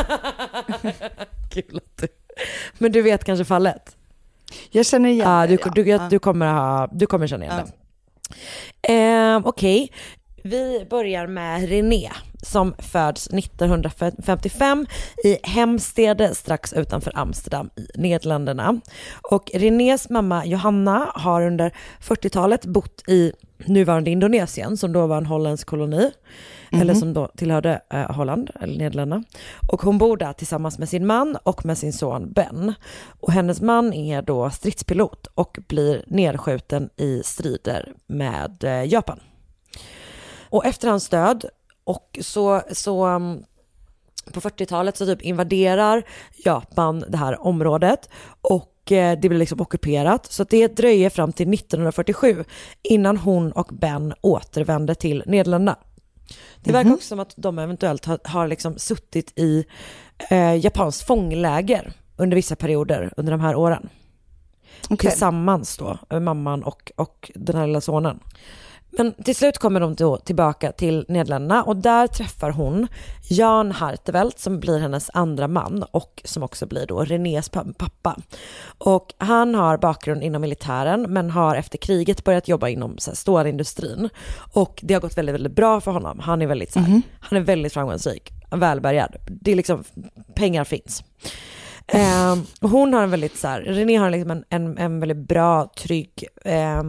Kul att du... Men du vet kanske fallet? Jag känner igen ah, det, du, ja. du, ja. du, kommer ha, du kommer känna igen ja. det. Eh, Okej. Okay. Vi börjar med René som föds nittonhundrafemtiofem i Hemstede strax utanför Amsterdam i Nederländerna. Och Renés mamma Johanna har under fyrtiotalet bott i nuvarande Indonesien som då var en holländsk koloni. Mm-hmm. Eller som då tillhörde eh, Holland eller Nederländerna. Och hon bor där tillsammans med sin man och med sin son Ben. Och hennes man är då stridspilot och blir nedskjuten i strider med eh, Japan. Och efter hans död och så, så um, på fyrtiotalet så typ invaderar Japan det här området och eh, det blir liksom ockuperat. Så det dröjer fram till nittonhundrafyrtiosju innan hon och Ben återvände till Nederländerna. Det verkar mm-hmm. också som att de eventuellt har, har liksom suttit i eh, Japans fångläger under vissa perioder under de här åren. Okay. Tillsammans då, mamman och, och den här lilla sonen. Men till slut kommer de då tillbaka till Nederländerna och där träffar hon Jan Hartevelt som blir hennes andra man och som också blir då Renés pappa. Och han har bakgrund inom militären men har efter kriget börjat jobba inom så här, stålindustrin. Och det har gått väldigt, väldigt bra för honom. Han är väldigt, så här, mm-hmm. han är väldigt framgångsrik, välbärgad. Det är liksom, pengar finns. Eh, hon har en väldigt så här, René har liksom en, en, en väldigt bra, trygg eh,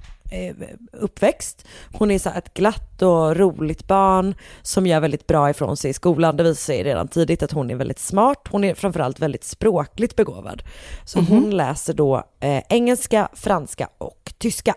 uppväxt. Hon är så här ett glatt och roligt barn som gör väldigt bra ifrån sig i skolan. Det visar sig redan tidigt att hon är väldigt smart. Hon är framförallt väldigt språkligt begåvad. Så mm-hmm. hon läser då eh, engelska, franska och tyska.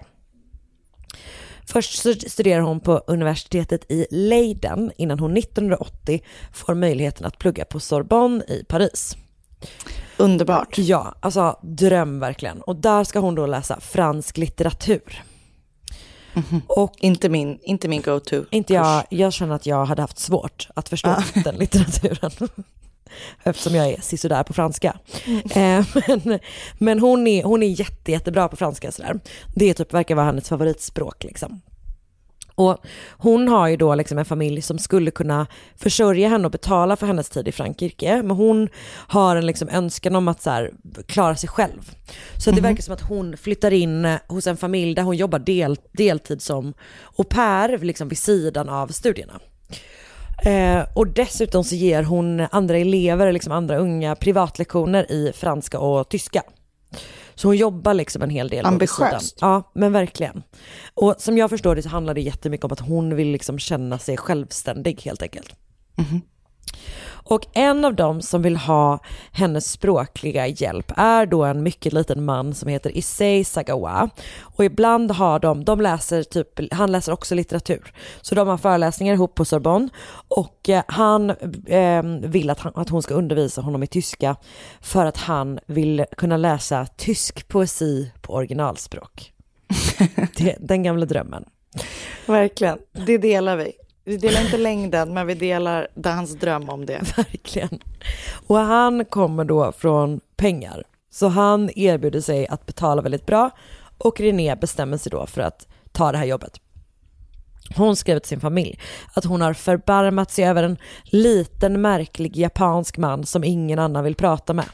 Först så studerar hon på universitetet i Leiden innan hon nittonhundraåttio får möjligheten att plugga på Sorbonne i Paris. Underbart. Ja, alltså dröm verkligen. Och där ska hon då läsa fransk litteratur. Mm-hmm. Och inte min, inte min go-to. Inte jag, jag känner att jag hade haft svårt att förstå ah. den litteraturen. eftersom jag är sisådär på franska. Mm. Eh, men men hon, är, hon är jätte, jättebra på franska. Sådär. Det typ verkar vara hennes favoritspråk liksom. Och hon har ju då liksom en familj som skulle kunna försörja henne och betala för hennes tid i Frankrike. Men hon har en liksom önskan om att så här, klara sig själv. Så mm-hmm. det verkar som att hon flyttar in hos en familj där hon jobbar del, deltid som au pair liksom vid sidan av studierna. Eh, och dessutom så ger hon andra elever, liksom andra unga privatlektioner i franska och tyska. Så hon jobbar liksom en hel del. Ambitiöst. Ja, men verkligen. Och som jag förstår det så handlar det jättemycket om att hon vill liksom känna sig självständig helt enkelt. Mm-hmm. Och en av dem som vill ha hennes språkliga hjälp är då en mycket liten man som heter Issei Sagawa. Och ibland har de, de läser typ, han läser också litteratur. Så de har föreläsningar ihop på Sorbonne. Och eh, han eh, vill att, han, att hon ska undervisa honom i tyska för att han vill kunna läsa tysk poesi på originalspråk. Det, den gamla drömmen. Verkligen, det delar vi. Vi delar inte längden, men vi delar hans dröm om det. Verkligen. Och han kommer då från pengar. Så han erbjuder sig att betala väldigt bra. Och René bestämmer sig då för att ta det här jobbet. Hon skrev till sin familj att hon har förbarmat sig över en liten märklig japansk man som ingen annan vill prata med.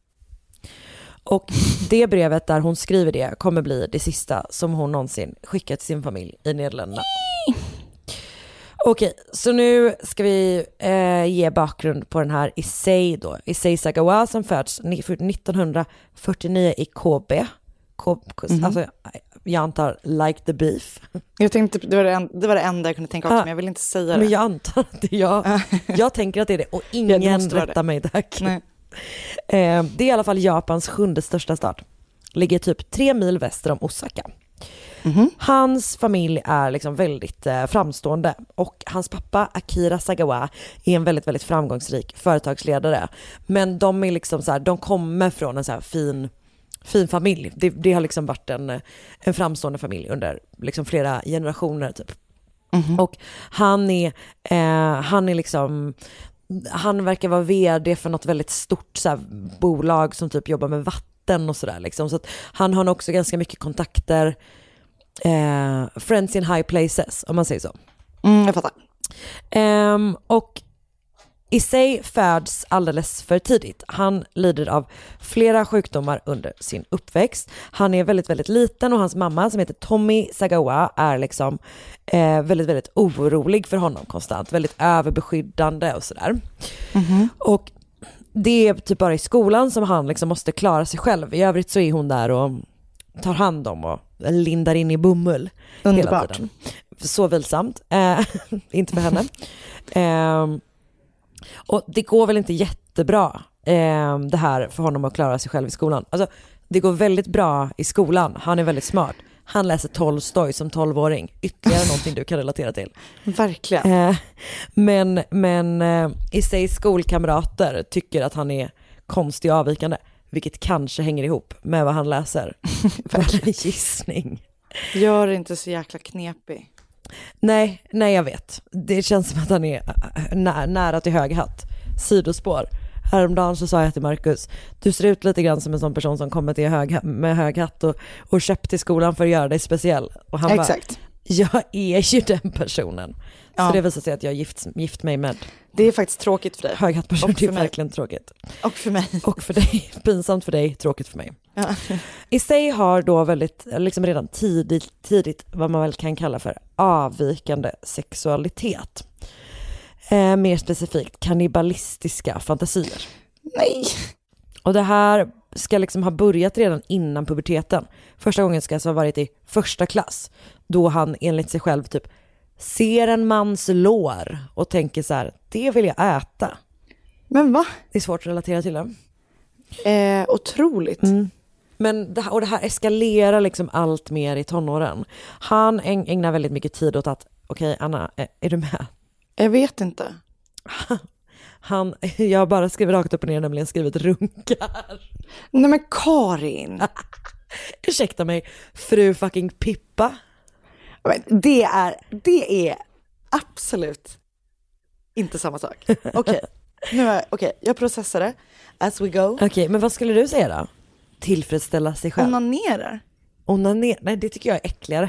Och det brevet där hon skriver det kommer bli det sista som hon någonsin skickat till sin familj i Nederländerna. Okej, så nu ska vi eh, ge bakgrund på den här Issei då. Issei Sagawa som föds nittonhundrafyrtionio i Kobe. Kobe mm-hmm. Alltså, jag antar like the beef. Jag tänkte, det var det, en, det var det enda jag kunde tänka också, ah, men jag vill inte säga det. Men jag antar att det är jag. Jag tänker att det är det och ingen ja, rättar mig, tack. Nej. Eh, det är i alla fall Japans sjunde största stad. Ligger typ tre mil väster om Osaka. Mm-hmm. Hans familj är liksom väldigt eh, framstående och hans pappa Akira Sagawa är en väldigt väldigt framgångsrik företagsledare, men de är liksom så här, de kommer från en så här fin fin familj. Det, det har liksom varit en en framstående familj under liksom flera generationer typ. Mm-hmm. Och han är eh, han är liksom han verkar vara vd för något väldigt stort så här, bolag som typ jobbar med vatten och sådär liksom, så att han har också ganska mycket kontakter. Eh, friends in high places, om man säger så. Mm, jag fattar. Eh, och Issei föds alldeles för tidigt. Han lider av flera sjukdomar under sin uppväxt. Han är väldigt, väldigt liten och hans mamma som heter Tommy Sagawa är liksom eh, väldigt, väldigt orolig för honom konstant. Väldigt överbeskyddande och sådär. Mm-hmm. Och det är typ bara i skolan som han liksom måste klara sig själv. I övrigt så är hon där och tar hand om och lindar in i bomull. Underbart. Hela tiden. Så vilsamt. Eh, inte för henne. Eh, och det går väl inte jättebra eh, det här för honom att klara sig själv i skolan. Alltså, det går väldigt bra i skolan. Han är väldigt smart. Han läser Tolstoj som tolvåring. Ytterligare någonting du kan relatera till. Verkligen. Eh, men men eh, i sig skolkamrater tycker att han är konstig och avvikande. Vilket kanske hänger ihop med vad han läser. Verkligen gissning. Gör inte så jäkla knepig. Nej, nej jag vet. Det känns som att han är nä- nära till hög hatt. Sidospår. Häromdagen så sa jag till Marcus, du ser ut lite grann som en sån person som kommer till hög, med hög hatt och, och köpt till skolan för att göra dig speciell. Och han Exakt. Bara, jag är ju den personen. Ja. Så det visar sig att jag gift, gift mig med. Det är faktiskt tråkigt för dig. Höghattperson, det är verkligen tråkigt. Och för mig. Och för dig. Pinsamt för dig, tråkigt för mig. Ja. Issei har då väldigt, liksom redan tidigt, tidigt vad man väl kan kalla för avvikande sexualitet. Eh, mer specifikt kannibalistiska fantasier. Nej. Och det här ska liksom ha börjat redan innan puberteten. Första gången ska alltså ha varit i första klass. Då han enligt sig själv typ ser en mans lår och tänker så här, det vill jag äta. Men va? Det är svårt att relatera till det. Eh, otroligt. Mm. Men det här, och det här eskalerar liksom allt mer i tonåren. Han ägnar väldigt mycket tid åt att, okej okay, Anna, är, är du med? Jag vet inte. Han, jag har bara skrivit rakt upp och ner, nämligen skrivit runkar. Nej men Karin. Ursäkta mig, fru fucking Pippa. Det är, det är absolut inte samma sak. Okej. Okay. Nu är, okej, okay, jag processar det. As we go. Okej, okay, men vad skulle du säga då? Tillfredsställa sig själv. Onanerar. Onaner? Nej, det tycker jag är äckligare.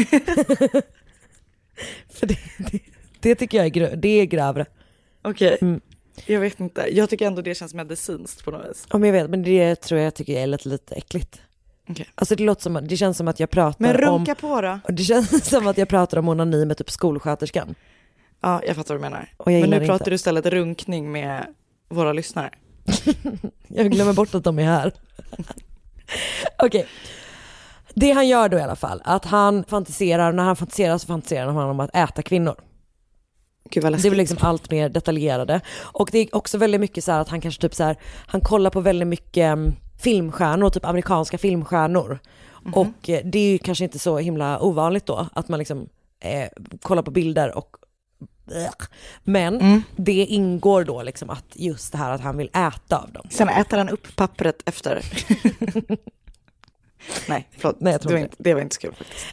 För det, det, det tycker jag är, grö, det är grövre. Okej, okay. mm. Jag vet inte. Jag tycker ändå det känns medicinskt på något vis. Ja, men jag vet, men det tror jag tycker jag är lite, lite äckligt. Okay. Alltså det låter som, det känns som att jag pratar men om... runka på då? Det känns som att jag pratar om onani med typ skolsköterskan. Ja, jag fattar vad du menar. Och jag men nu pratar inte. du istället runkning med våra lyssnare. Jag glömmer bort att de är här. Okej. Okay. Det han gör då i alla fall, att han fantiserar, när han fantiserar så fantiserar han om att äta kvinnor. Gud, vad det är väl liksom allt mer detaljerade. Och det är också väldigt mycket så här att han kanske typ så här, han kollar på väldigt mycket filmstjärnor, typ amerikanska filmstjärnor. Mm-hmm. Och det är ju kanske inte så himla ovanligt då att man liksom eh, kollar på bilder och men mm. det ingår då liksom att just det här att han vill äta av dem. Sen äter han upp pappret efter. Nej, förlåt. Nej, jag tror det, var inte, det var inte så kul faktiskt.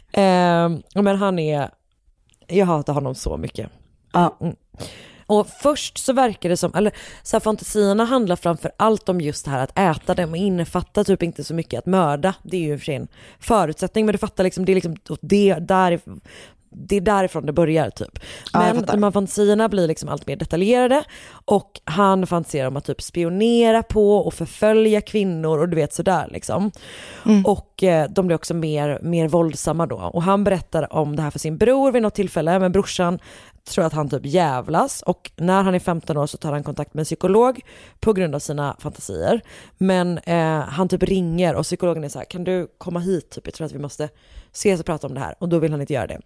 Eh, men han är, jag hatar honom så mycket. Ja. Mm. Och först så verkar det som, eller så här, fantasierna handlar framför allt om just det här att äta dem och innefattar typ inte så mycket att mörda. Det är ju för sig en förutsättning, men det fattar liksom, det är liksom det där, det är därifrån det börjar typ. Men ja, de här fantasierna blir liksom allt mer detaljerade och han fantiserar om att typ spionera på och förfölja kvinnor och du vet sådär liksom. Mm. Och eh, de blir också mer, mer våldsamma då. Och han berättar om det här för sin bror vid något tillfälle, men brorsan tror att han typ jävlas och när han är femton år så tar han kontakt med en psykolog på grund av sina fantasier. Men eh, han typ ringer och psykologen är så här: kan du komma hit typ, jag tror att vi måste ses och prata om det här, och då vill han inte göra det.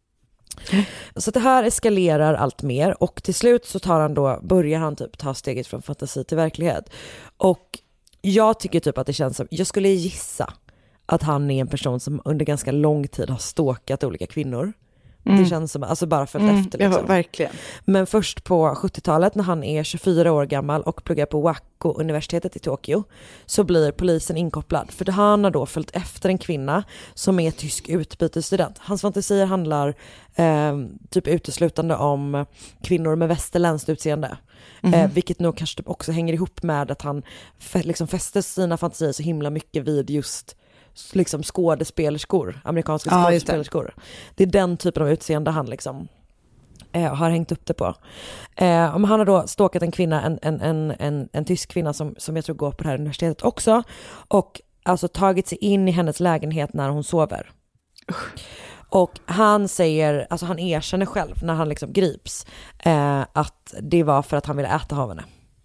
Mm. Så det här eskalerar allt mer och till slut så tar han då, börjar han typ ta steget från fantasi till verklighet. Och jag tycker typ att det känns som, jag skulle gissa att han är en person som under ganska lång tid har stalkat olika kvinnor. Mm. Det känns som, alltså bara följt mm, efter liksom. Ja, verkligen. Men först på sjuttiotalet när han är tjugofyra år gammal och pluggar på Wakko-universitetet i Tokyo så blir polisen inkopplad. För han har då följt efter en kvinna som är tysk utbytesstudent. Hans fantasier handlar eh, typ uteslutande om kvinnor med västerländskt utseende. Mm. Eh, vilket nog kanske typ också hänger ihop med att han f- liksom fäster sina fantasier så himla mycket vid just liksom skådespelerskor, amerikanska ja, skådespelerskor. Det. det är den typen av utseende han liksom eh, har hängt upp det på. Eh, han har då stalkat en kvinna, en, en, en, en, en tysk kvinna som, som jag tror går på det här universitetet också, och alltså tagit sig in i hennes lägenhet när hon sover. Usch. Och han säger, alltså han erkänner själv när han liksom grips eh, att det var för att han ville äta av henne.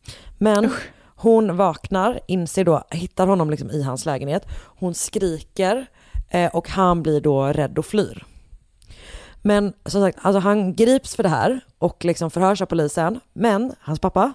Men Usch. Hon vaknar, inser då, hittar honom liksom i hans lägenhet. Hon skriker eh, och han blir då rädd och flyr. Men som sagt, alltså han grips för det här och liksom förhörs av polisen. Men hans pappa,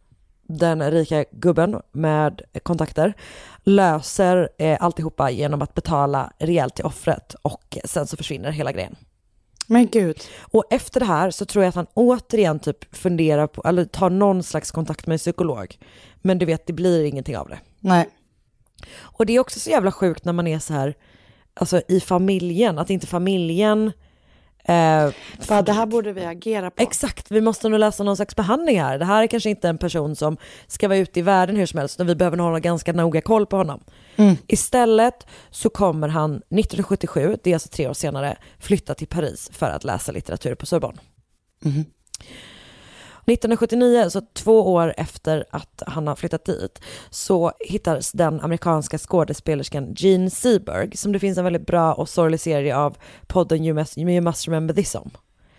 den rika gubben med kontakter, löser eh, alltihopa genom att betala rejält till offret och sen så försvinner hela grejen. Men gud. Och efter det här så tror jag att han återigen typ funderar på, eller tar någon slags kontakt med en psykolog. Men du vet, det blir ingenting av det. Nej. Och det är också så jävla sjukt när man är så här, alltså i familjen, att inte familjen eh, för det här borde vi agera på. Exakt, vi måste nog läsa någon slags behandling här. Det här är kanske inte en person som ska vara ute i världen hur som helst, utan vi behöver hålla ganska noga koll på honom. Mm. Istället så kommer han nittonhundrasjuttiosju, det är alltså tre år senare, flytta till Paris för att läsa litteratur på Sorbonne. Mm. nittonhundrasjuttionio, så två år efter att han har flyttat dit, så hittar den amerikanska skådespelerskan Jean Seberg, som det finns en väldigt bra och sorglig serie av podden You Must, you must Remember This om.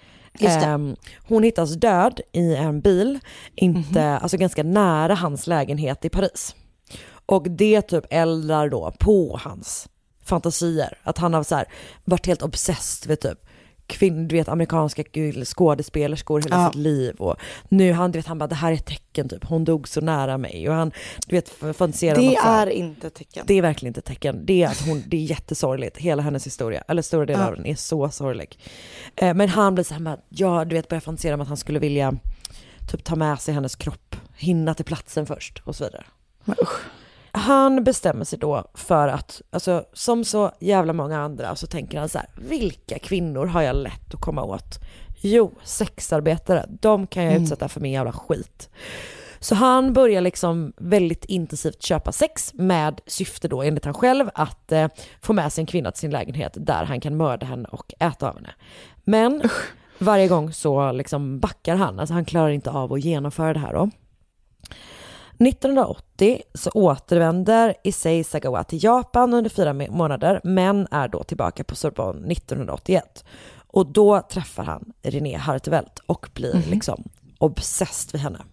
Um, hon hittas död i en bil, inte, mm-hmm. alltså ganska nära hans lägenhet i Paris. Och det typ eldar då på hans fantasier. Att han har så här varit helt obsessed vid typ kvinn, du vet, amerikanska skådespelerskor hela ja. sitt liv, och nu han, du vet, han bara, det här är ett tecken typ, hon dog så nära mig, och han, du vet, fantiserar det något så här. är inte tecken. Det är verkligen inte tecken. Det är att hon, det är jättesorgligt, hela hennes historia, eller stora delar ja. av den är så sorglig. Eh, men han blir så här, ja, du vet, börjar fantisera om att han skulle vilja typ ta med sig hennes kropp, hinna till platsen först och så vidare. Men, usch. Han bestämmer sig då för att, alltså, som så jävla många andra, så tänker han så här: vilka kvinnor har jag lätt att komma åt? Jo, sexarbetare, de kan jag mm. utsätta för min jävla skit. Så han börjar liksom väldigt intensivt köpa sex med syfte då enligt han själv att eh, få med sin kvinna till sin lägenhet där han kan mörda henne och äta av henne. Men Usch. varje gång så liksom backar han, alltså han klarar inte av att genomföra det här då. nittonhundraåttio så återvänder Issei Sagawa till Japan under fyra månader men är då tillbaka på Sorbonne nittonhundraåttioett. Och då träffar han Renée Hartevelt och blir mm-hmm. liksom obsessed vid henne.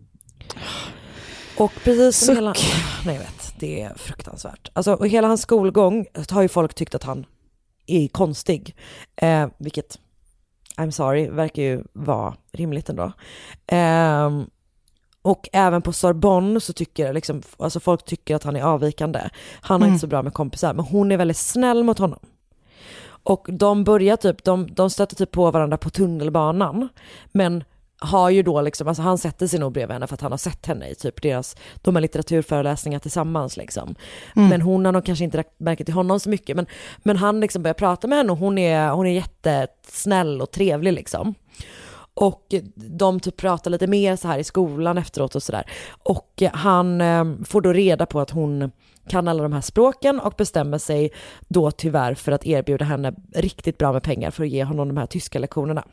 Och precis som Suck. hela... Nej, jag vet, det är fruktansvärt. Alltså, och hela hans skolgång har ju folk tyckt att han är konstig. Eh, vilket, I'm sorry, verkar ju vara rimligt ändå. Eh, och även på Sorbonne så tycker liksom, alltså folk tycker att han är avvikande. Han är mm. inte så bra med kompisar, men hon är väldigt snäll mot honom. Och de börjar typ, de, de stöter typ på varandra på tunnelbanan. Men har ju då liksom, alltså han sätter sig nog bredvid henne för att han har sett henne i typ deras, de här litteraturföreläsningar tillsammans liksom. Mm. Men hon har nog kanske inte märkt till honom så mycket. Men, men han liksom börjar prata med henne och hon är, hon är jättesnäll och trevlig liksom. Och de typ pratar lite mer så här i skolan efteråt och sådär. Och han eh, får då reda på att hon kan alla de här språken och bestämmer sig då tyvärr för att erbjuda henne riktigt bra med pengar för att ge honom de här tyska lektionerna.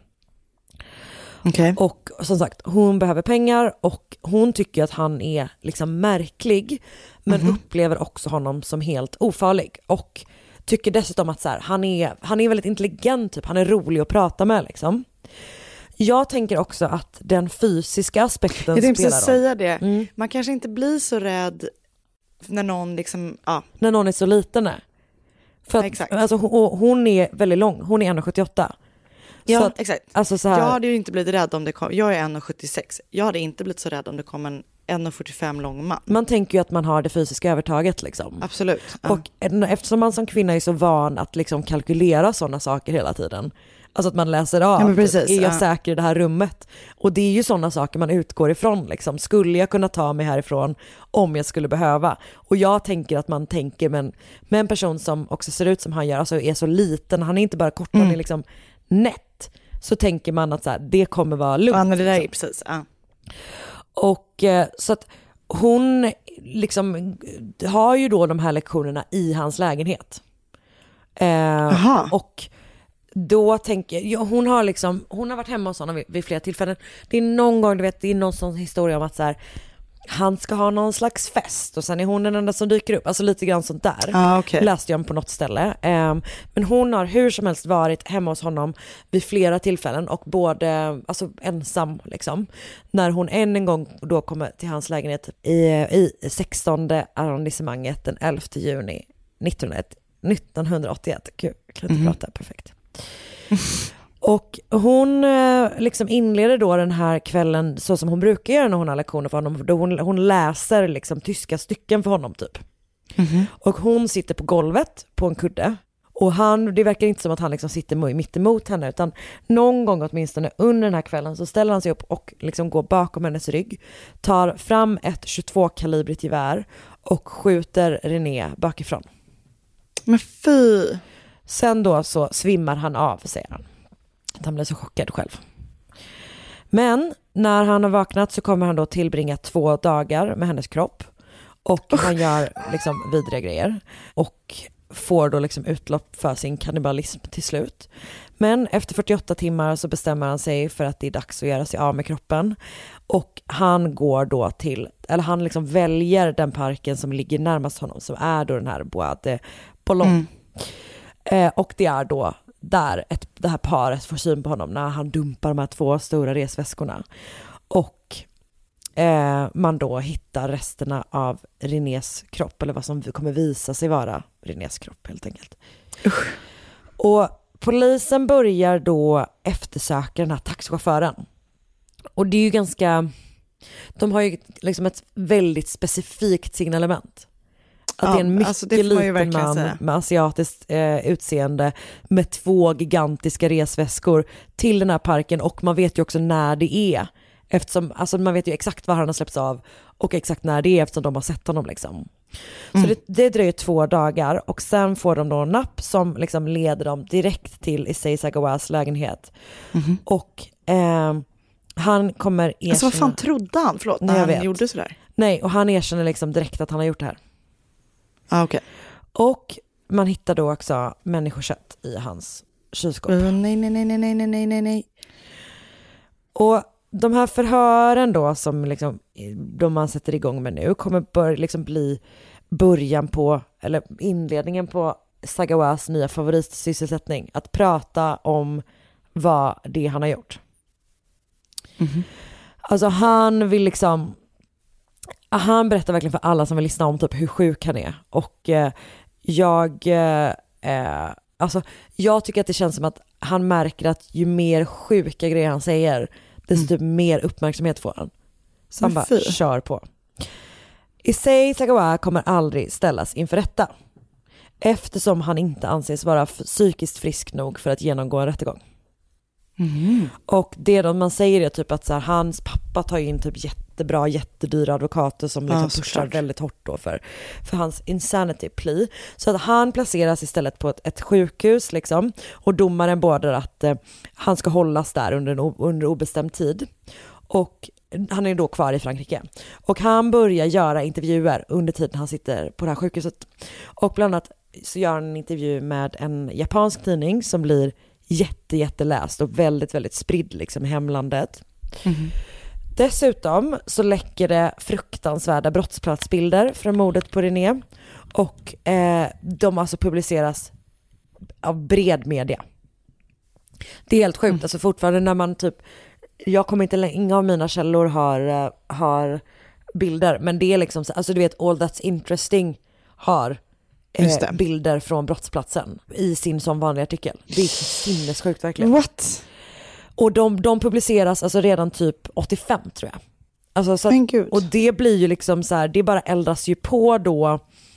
Okay. Och som sagt, hon behöver pengar och hon tycker att han är liksom märklig men mm-hmm. upplever också honom som helt ofarlig och tycker dessutom att så här, han, är, han är väldigt intelligent, typ. Han är rolig att prata med liksom. Jag tänker också att den fysiska aspekten jag spelar roll. Jag säga det. Mm. Man kanske inte blir så rädd när någon liksom, ja. När någon är så liten. För att, exakt. Alltså, hon, hon är väldigt lång. Hon är en komma sjuttioåtta. Ja, så att, exakt. Alltså så här, jag hade ju inte blivit rädd om det kom, jag är en komma sjuttiosex. Jag hade inte blivit så rädd om det kom en en komma fyrtiofem lång man. Man tänker ju att man har det fysiska övertaget liksom. Absolut. Ja. Och eftersom man som kvinna är så van att liksom kalkylera sådana saker hela tiden. Alltså att man läser av, ja, precis, är jag ja. säker i det här rummet? Och det är ju sådana saker man utgår ifrån liksom. Skulle jag kunna ta mig härifrån om jag skulle behöva? Och jag tänker att man tänker med en, med en person som också ser ut som han gör, alltså är så liten, han är inte bara kort, mm. han är liksom nätt. Så tänker man att så här, det kommer vara lugnt. Ja, men det där är liksom. precis, ja. Och eh, så att hon liksom har ju då de här lektionerna i hans lägenhet. Eh, och då tänker jag, ja, hon har liksom, hon har varit hemma hos honom vid, vid flera tillfällen. Det är någon gång, du vet, det är någon sån historia om att så här, han ska ha någon slags fest och sen är hon den enda som dyker upp. Alltså lite grann sånt där. Ah, okay. Läste jag på något ställe. Um, men hon har hur som helst varit hemma hos honom vid flera tillfällen och både, alltså ensam liksom. När hon än en gång då kommer till hans lägenhet i, i sextonde arrondissemanget den elfte juni nittonhundraåttioett. Gud, jag kan inte mm. prata perfekt. Och hon liksom inleder då den här kvällen så som hon brukar göra när hon har lektioner för honom. Då hon, hon läser liksom tyska stycken för honom typ. Mm-hmm. Och hon sitter på golvet på en kudde. Och han, det verkar inte som att han liksom sitter mitt emot henne, utan någon gång åtminstone under den här kvällen så ställer han sig upp och liksom går bakom hennes rygg. Tar fram ett tjugotvå-kalibrigt gevär och skjuter Renée bakifrån. Men fy! Sen då så svimmar han av, säger han. Han blev så chockad själv. Men när han har vaknat så kommer han då tillbringa två dagar med hennes kropp. Och han gör liksom vidriga grejer. Och får då liksom utlopp för sin kannibalism till slut. Men efter fyrtioåtta timmar så bestämmer han sig för att det är dags att göra sig av med kroppen. Och han går då till, eller han liksom väljer den parken som ligger närmast honom, som är då den här Bois de Boulogne. Mm. Eh, och det är då där ett, det här paret får syn på honom när han dumpar de här två stora resväskorna. Och eh, man då hittar resterna av Renés kropp, eller vad som kommer visa sig vara Renés kropp helt enkelt. Usch. Och polisen börjar då eftersöka den här taxichauffören. Och det är ju ganska, de har ju liksom ett väldigt specifikt signalement. Att ja, det är en mycket alltså liten man säga. Med asiatiskt eh, utseende med två gigantiska resväskor till den här parken, och man vet ju också när det är, eftersom alltså, man vet ju exakt var han har släppts av och exakt när det är, eftersom de har sett honom liksom. Så mm. det, det dröjer två dagar och sen får de då en napp som liksom leder dem direkt till Issei Sagawas lägenhet. Mm. Och eh, Han kommer erkänna... Alltså vad fan trodde han? Förlåt, när Nej, jag han vet. gjorde sådär. Nej, och han erkänner liksom direkt att han har gjort det här. Ah, okej. Okay. Och man hittar då också människokött i hans kylskåp. Uh, nej, nej, nej, nej, nej, nej, nej, nej. Och de här förhören då som liksom, de man sätter igång med nu kommer bör, liksom bli början på, eller inledningen på Sagawas nya favoritsysselsättning. Att prata om vad det han har gjort. Mm-hmm. Alltså han vill liksom, han berättar verkligen för alla som vill lyssna om typ hur sjuk han är. Och eh, jag, eh, alltså jag tycker att det känns som att han märker att ju mer sjuka grejer han säger, desto mm. mer uppmärksamhet får han. Så han bara fy. kör på. Issei Sagawa kommer aldrig ställas inför rätta. Eftersom han inte anses vara psykiskt frisk nog för att genomgå en rättegång. Mm. Och det de man säger är typ att så här, hans pappa tar in typ jättebra, jättedyra advokater som liksom ja, pushar klart. väldigt väldigt hårt då för, för hans insanity plea. Så att han placeras istället på ett, ett sjukhus liksom, och domaren beordrar att eh, han ska hållas där under, en, under obestämd tid. Och han är då kvar i Frankrike. Och han börjar göra intervjuer under tiden han sitter på det här sjukhuset. Och bland annat så gör han en intervju med en japansk tidning som blir jätte, jätteläst och väldigt, väldigt spridd liksom i hemlandet. Mm. Dessutom så läcker det fruktansvärda brottsplatsbilder från mordet på René. Och eh, de alltså publiceras av bred media. Det är helt sjukt. Mm. Alltså fortfarande när man typ, jag kommer inte, inga av mina källor har, har bilder, men det är liksom, alltså du vet, All That's Interesting har eh, bilder från brottsplatsen i sin som vanlig artikel. Det är så sinnessjukt verkligen. What? Och de, de publiceras alltså redan typ åttiofem tror jag. Alltså, så att, och det blir ju liksom så här, det bara eldas ju på då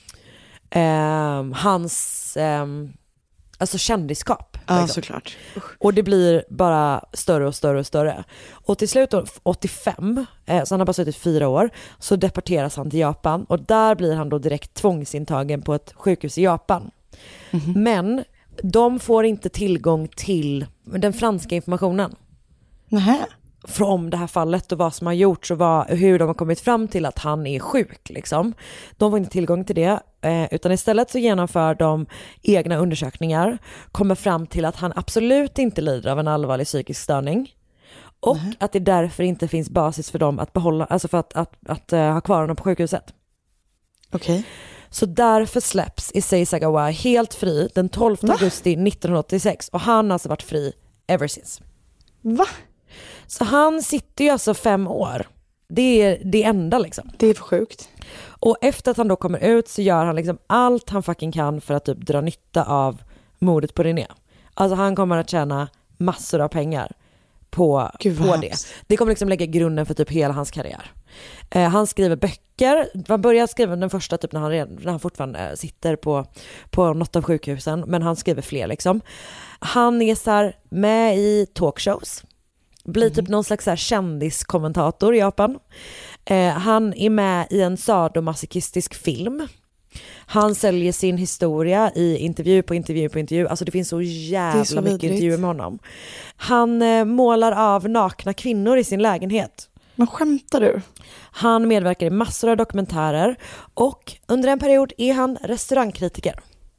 eh, hans eh, alltså kändiskap. Ja, liksom. såklart. Usch. Och det blir bara större och större och större. Och till slut åttiofem, eh, så han har bara suttit fyra år, så deporteras han till Japan. Och där blir han då direkt tvångsintagen på ett sjukhus i Japan. Mm-hmm. Men de får inte tillgång till den franska informationen. Nähä. Från det här fallet och vad som har gjorts och vad, hur de har kommit fram till att han är sjuk liksom. De får inte tillgång till det, eh, utan istället så genomför de egna undersökningar, kommer fram till att han absolut inte lider av en allvarlig psykisk störning och mm. att det därför inte finns basis för dem att behålla, alltså för att, att, att, att uh, ha kvar honom på sjukhuset. Okej. Okay. Så därför släpps Issei Sagawa helt fri den tolfte augusti nittonhundraåttiosex och han har alltså varit fri ever since. Va? Så han sitter ju alltså fem år. Det är det enda liksom. Det är för sjukt. Och efter att han då kommer ut så gör han liksom allt han fucking kan för att typ dra nytta av mordet på René. Alltså han kommer att tjäna massor av pengar på, Gud, på det. Det kommer liksom lägga grunden för typ hela hans karriär. Eh, han skriver böcker. Han börjar skriva den första typ när han, redan, när han fortfarande sitter på, på något av sjukhusen. Men han skriver fler liksom. Han är så här med i talkshows. Blir typ någon slags så här kändiskommentator i Japan. Eh, han är med i en sadomasochistisk film. Han säljer sin historia i intervju på intervju på intervju. Alltså det finns så jävla så mycket intervjuer med honom. Han eh, målar av nakna kvinnor i sin lägenhet. Men skämtar du? Han medverkar i massor av dokumentärer. Och under en period är han restaurangkritiker.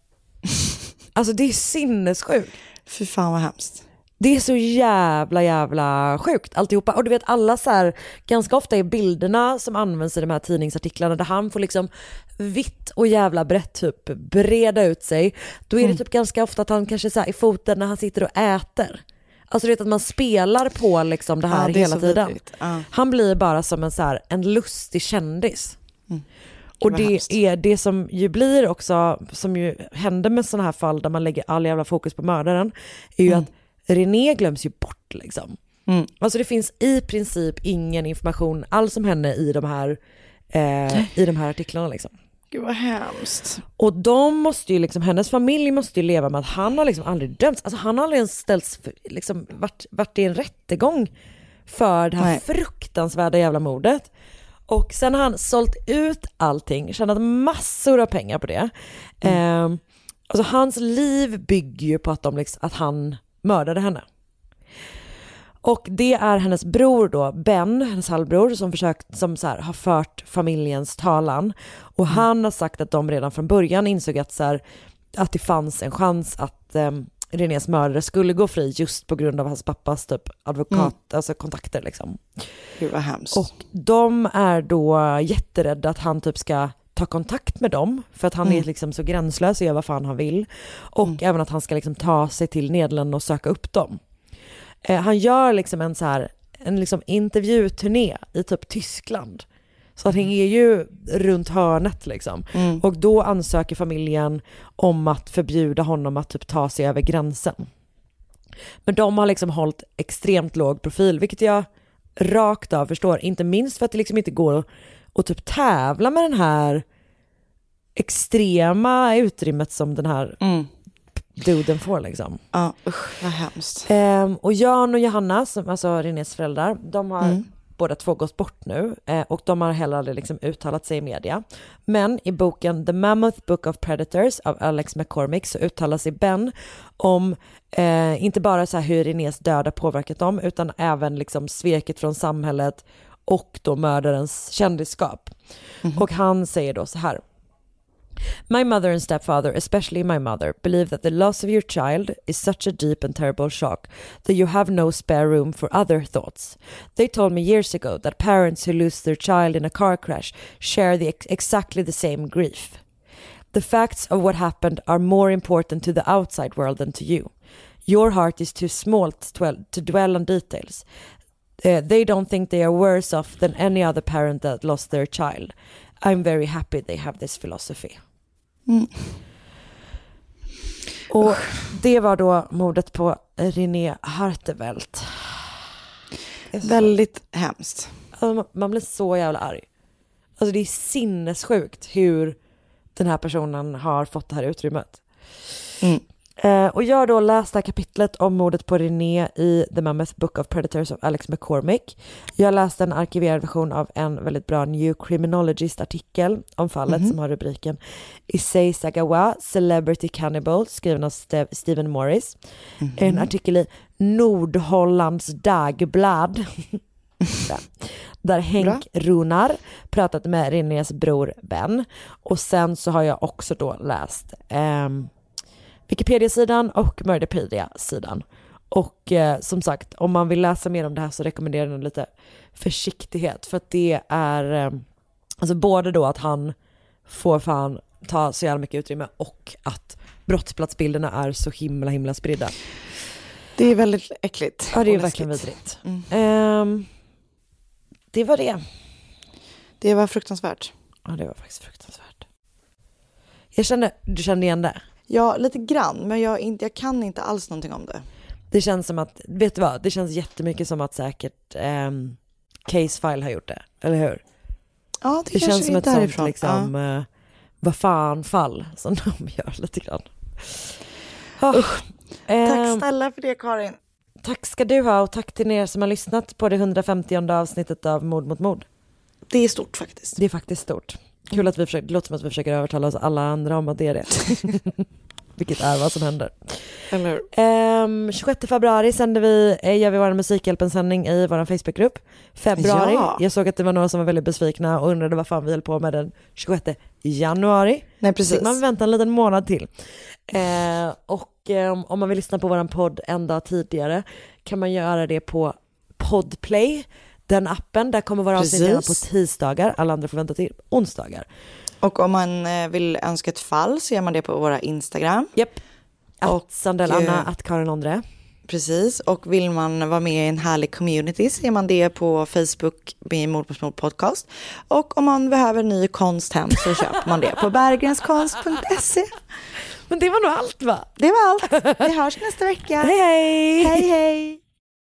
Alltså det är sinnessjukt. Fy fan vad hemskt. Det är så jävla jävla sjukt alltihopa. Och du vet alla så här, ganska ofta är bilderna som används i de här tidningsartiklarna där han får liksom vitt och jävla brett typ breda ut sig. Då är det mm. typ ganska ofta att han kanske så här i foten när han sitter och äter. Alltså du vet att man spelar på liksom det här ja, det hela tiden. Ja. Han blir bara som en så här en lustig kändis. Mm. Och det hemskt. Är det som ju blir också, som ju händer med sådana här fall där man lägger all jävla fokus på mördaren, är ju mm. att René glöms ju bort liksom. Mm. Alltså det finns i princip ingen information alls om henne i de här eh, i de här artiklarna liksom. Gud vad hemskt. Och de måste ju liksom, hennes familj måste ju leva med att han har liksom aldrig dömts. Alltså han har aldrig ens ställts för, liksom varit, varit i en rättegång för det här Nej. fruktansvärda jävla mordet. Och sen har han sålt ut allting, tjänat massor av pengar på det. Mm. Eh, alltså hans liv bygger ju på att, de liksom, att han mördade henne. Och det är hennes bror då, Ben, hennes halvbror, som, försökt, som så här, har fört familjens talan. Och mm. han har sagt att de redan från början insåg att, så här, att det fanns en chans att eh, Renés mördare skulle gå fri just på grund av hans pappas typ advokat, mm. alltså kontakter liksom. Det var hemskt. Och de är då jätterädda att han typ ska ta kontakt med dem, för att han mm. är liksom så gränslös och gör vad fan han vill. Och mm. även att han ska liksom ta sig till Nederländerna och söka upp dem. Eh, han gör liksom en så här en liksom intervjuturné i typ Tyskland. Så att han är ju runt hörnet liksom. Mm. Och då ansöker familjen om att förbjuda honom att typ ta sig över gränsen. Men de har liksom hållit extremt låg profil, vilket jag rakt av förstår. Inte minst för att det liksom inte går att, att typ tävla med den här extrema utrymmet som den här mm. duden får liksom. Ja, usch, vad hemskt. Ehm, och Jan och Johanna, som, alltså Renés föräldrar, de har mm. båda två gått bort nu, eh, och de har heller aldrig liksom uttalat sig i media. Men i boken The Mammoth Book of Predators av Alex McCormick så uttalar sig Ben om eh, inte bara så här hur Renés död har påverkat dem, utan även liksom sveket från samhället och då mördarens kändisskap. Mm-hmm. Och han säger då så här: My mother and stepfather, especially my mother, believe that the loss of your child is such a deep and terrible shock that you have no spare room for other thoughts. They told me years ago that parents who lose their child in a car crash share the ex- exactly the same grief. The facts of what happened are more important to the outside world than to you. Your heart is too small to dwell, to dwell on details. Uh, they don't think they are worse off than any other parent that lost their child. I'm very happy they have this philosophy. Mm. Och det var då mordet på René Hartevelt. Väldigt hemskt. Alltså, man blir så jävla arg. Alltså det är sinnessjukt hur den här personen har fått det här utrymmet. Mm. Eh, och jag har då läst det här kapitlet om mordet på René i The Mammoth Book of Predators av Alex McCormick. Jag läste en arkiverad version av en väldigt bra New Criminologist-artikel om fallet mm-hmm. som har rubriken Issei Sagawa, Celebrity Cannibal, skriven av Ste- Stephen Morris. Mm-hmm. En artikel i Nordhollands Dagblad där, där Henk Bra. Runar pratat med Renés bror Ben. Och sen så har jag också då läst ehm, Wikipedia-sidan och Murderpedia-sidan. Och eh, som sagt, om man vill läsa mer om det här så rekommenderar jag lite försiktighet. För att det är eh, alltså både då att han får fan ta så jävla mycket utrymme och att brottsplatsbilderna är så himla himla spridda. Det är väldigt äckligt. Ja, det är verkligen vidrigt. Mm. Eh, det var det. Det var fruktansvärt. Ja, det var faktiskt fruktansvärt. Jag kände, du kände igen det? Ja, lite grann, men jag, inte, jag kan inte alls någonting om det. Det känns som att, vet du vad, det känns jättemycket som att säkert um, Casefile har gjort det, eller hur? Ja, det, det känns som ett därifrån. sånt liksom, ja. uh, vad fan fall som de gör lite grann. Oh, Usch. Um, tack snälla för det, Karin. Tack ska du ha, och tack till er som har lyssnat på det hundrafemtionde avsnittet av Mord mot mord. Det är stort faktiskt. Det är faktiskt stort. Kul att vi försöker, det låter som att vi försöker övertala oss alla andra om att det är det. Vilket är vad som händer. Eller um, tjugosjätte februari sänder vi, gör vi vår Musikhjälpen-sändning i vår Facebookgrupp. Februari. Ja. Jag såg att det var några som var väldigt besvikna och undrade vad fan vi höll på med den tjugosjätte januari. Nej, precis. Så man väntar en liten månad till. Uh, och um, om man vill lyssna på vår podd en dag tidigare kan man göra det på Podplay. Den appen, där kommer vara avsnitt på tisdagar. Alla andra får vänta till onsdagar. Och om man vill önska ett fall så gör man det på våra Instagram. Japp. Att Sandelanna, att Karin Ondre. Precis. Och vill man vara med i en härlig community så gör man det på Facebook med Mord på Mord podcast. Och om man behöver ny konst hem så köper man det på berggrenkonst punkt se. Men det var nog allt, va? Det var allt. Vi hörs nästa vecka. Hej hej! Hej hej!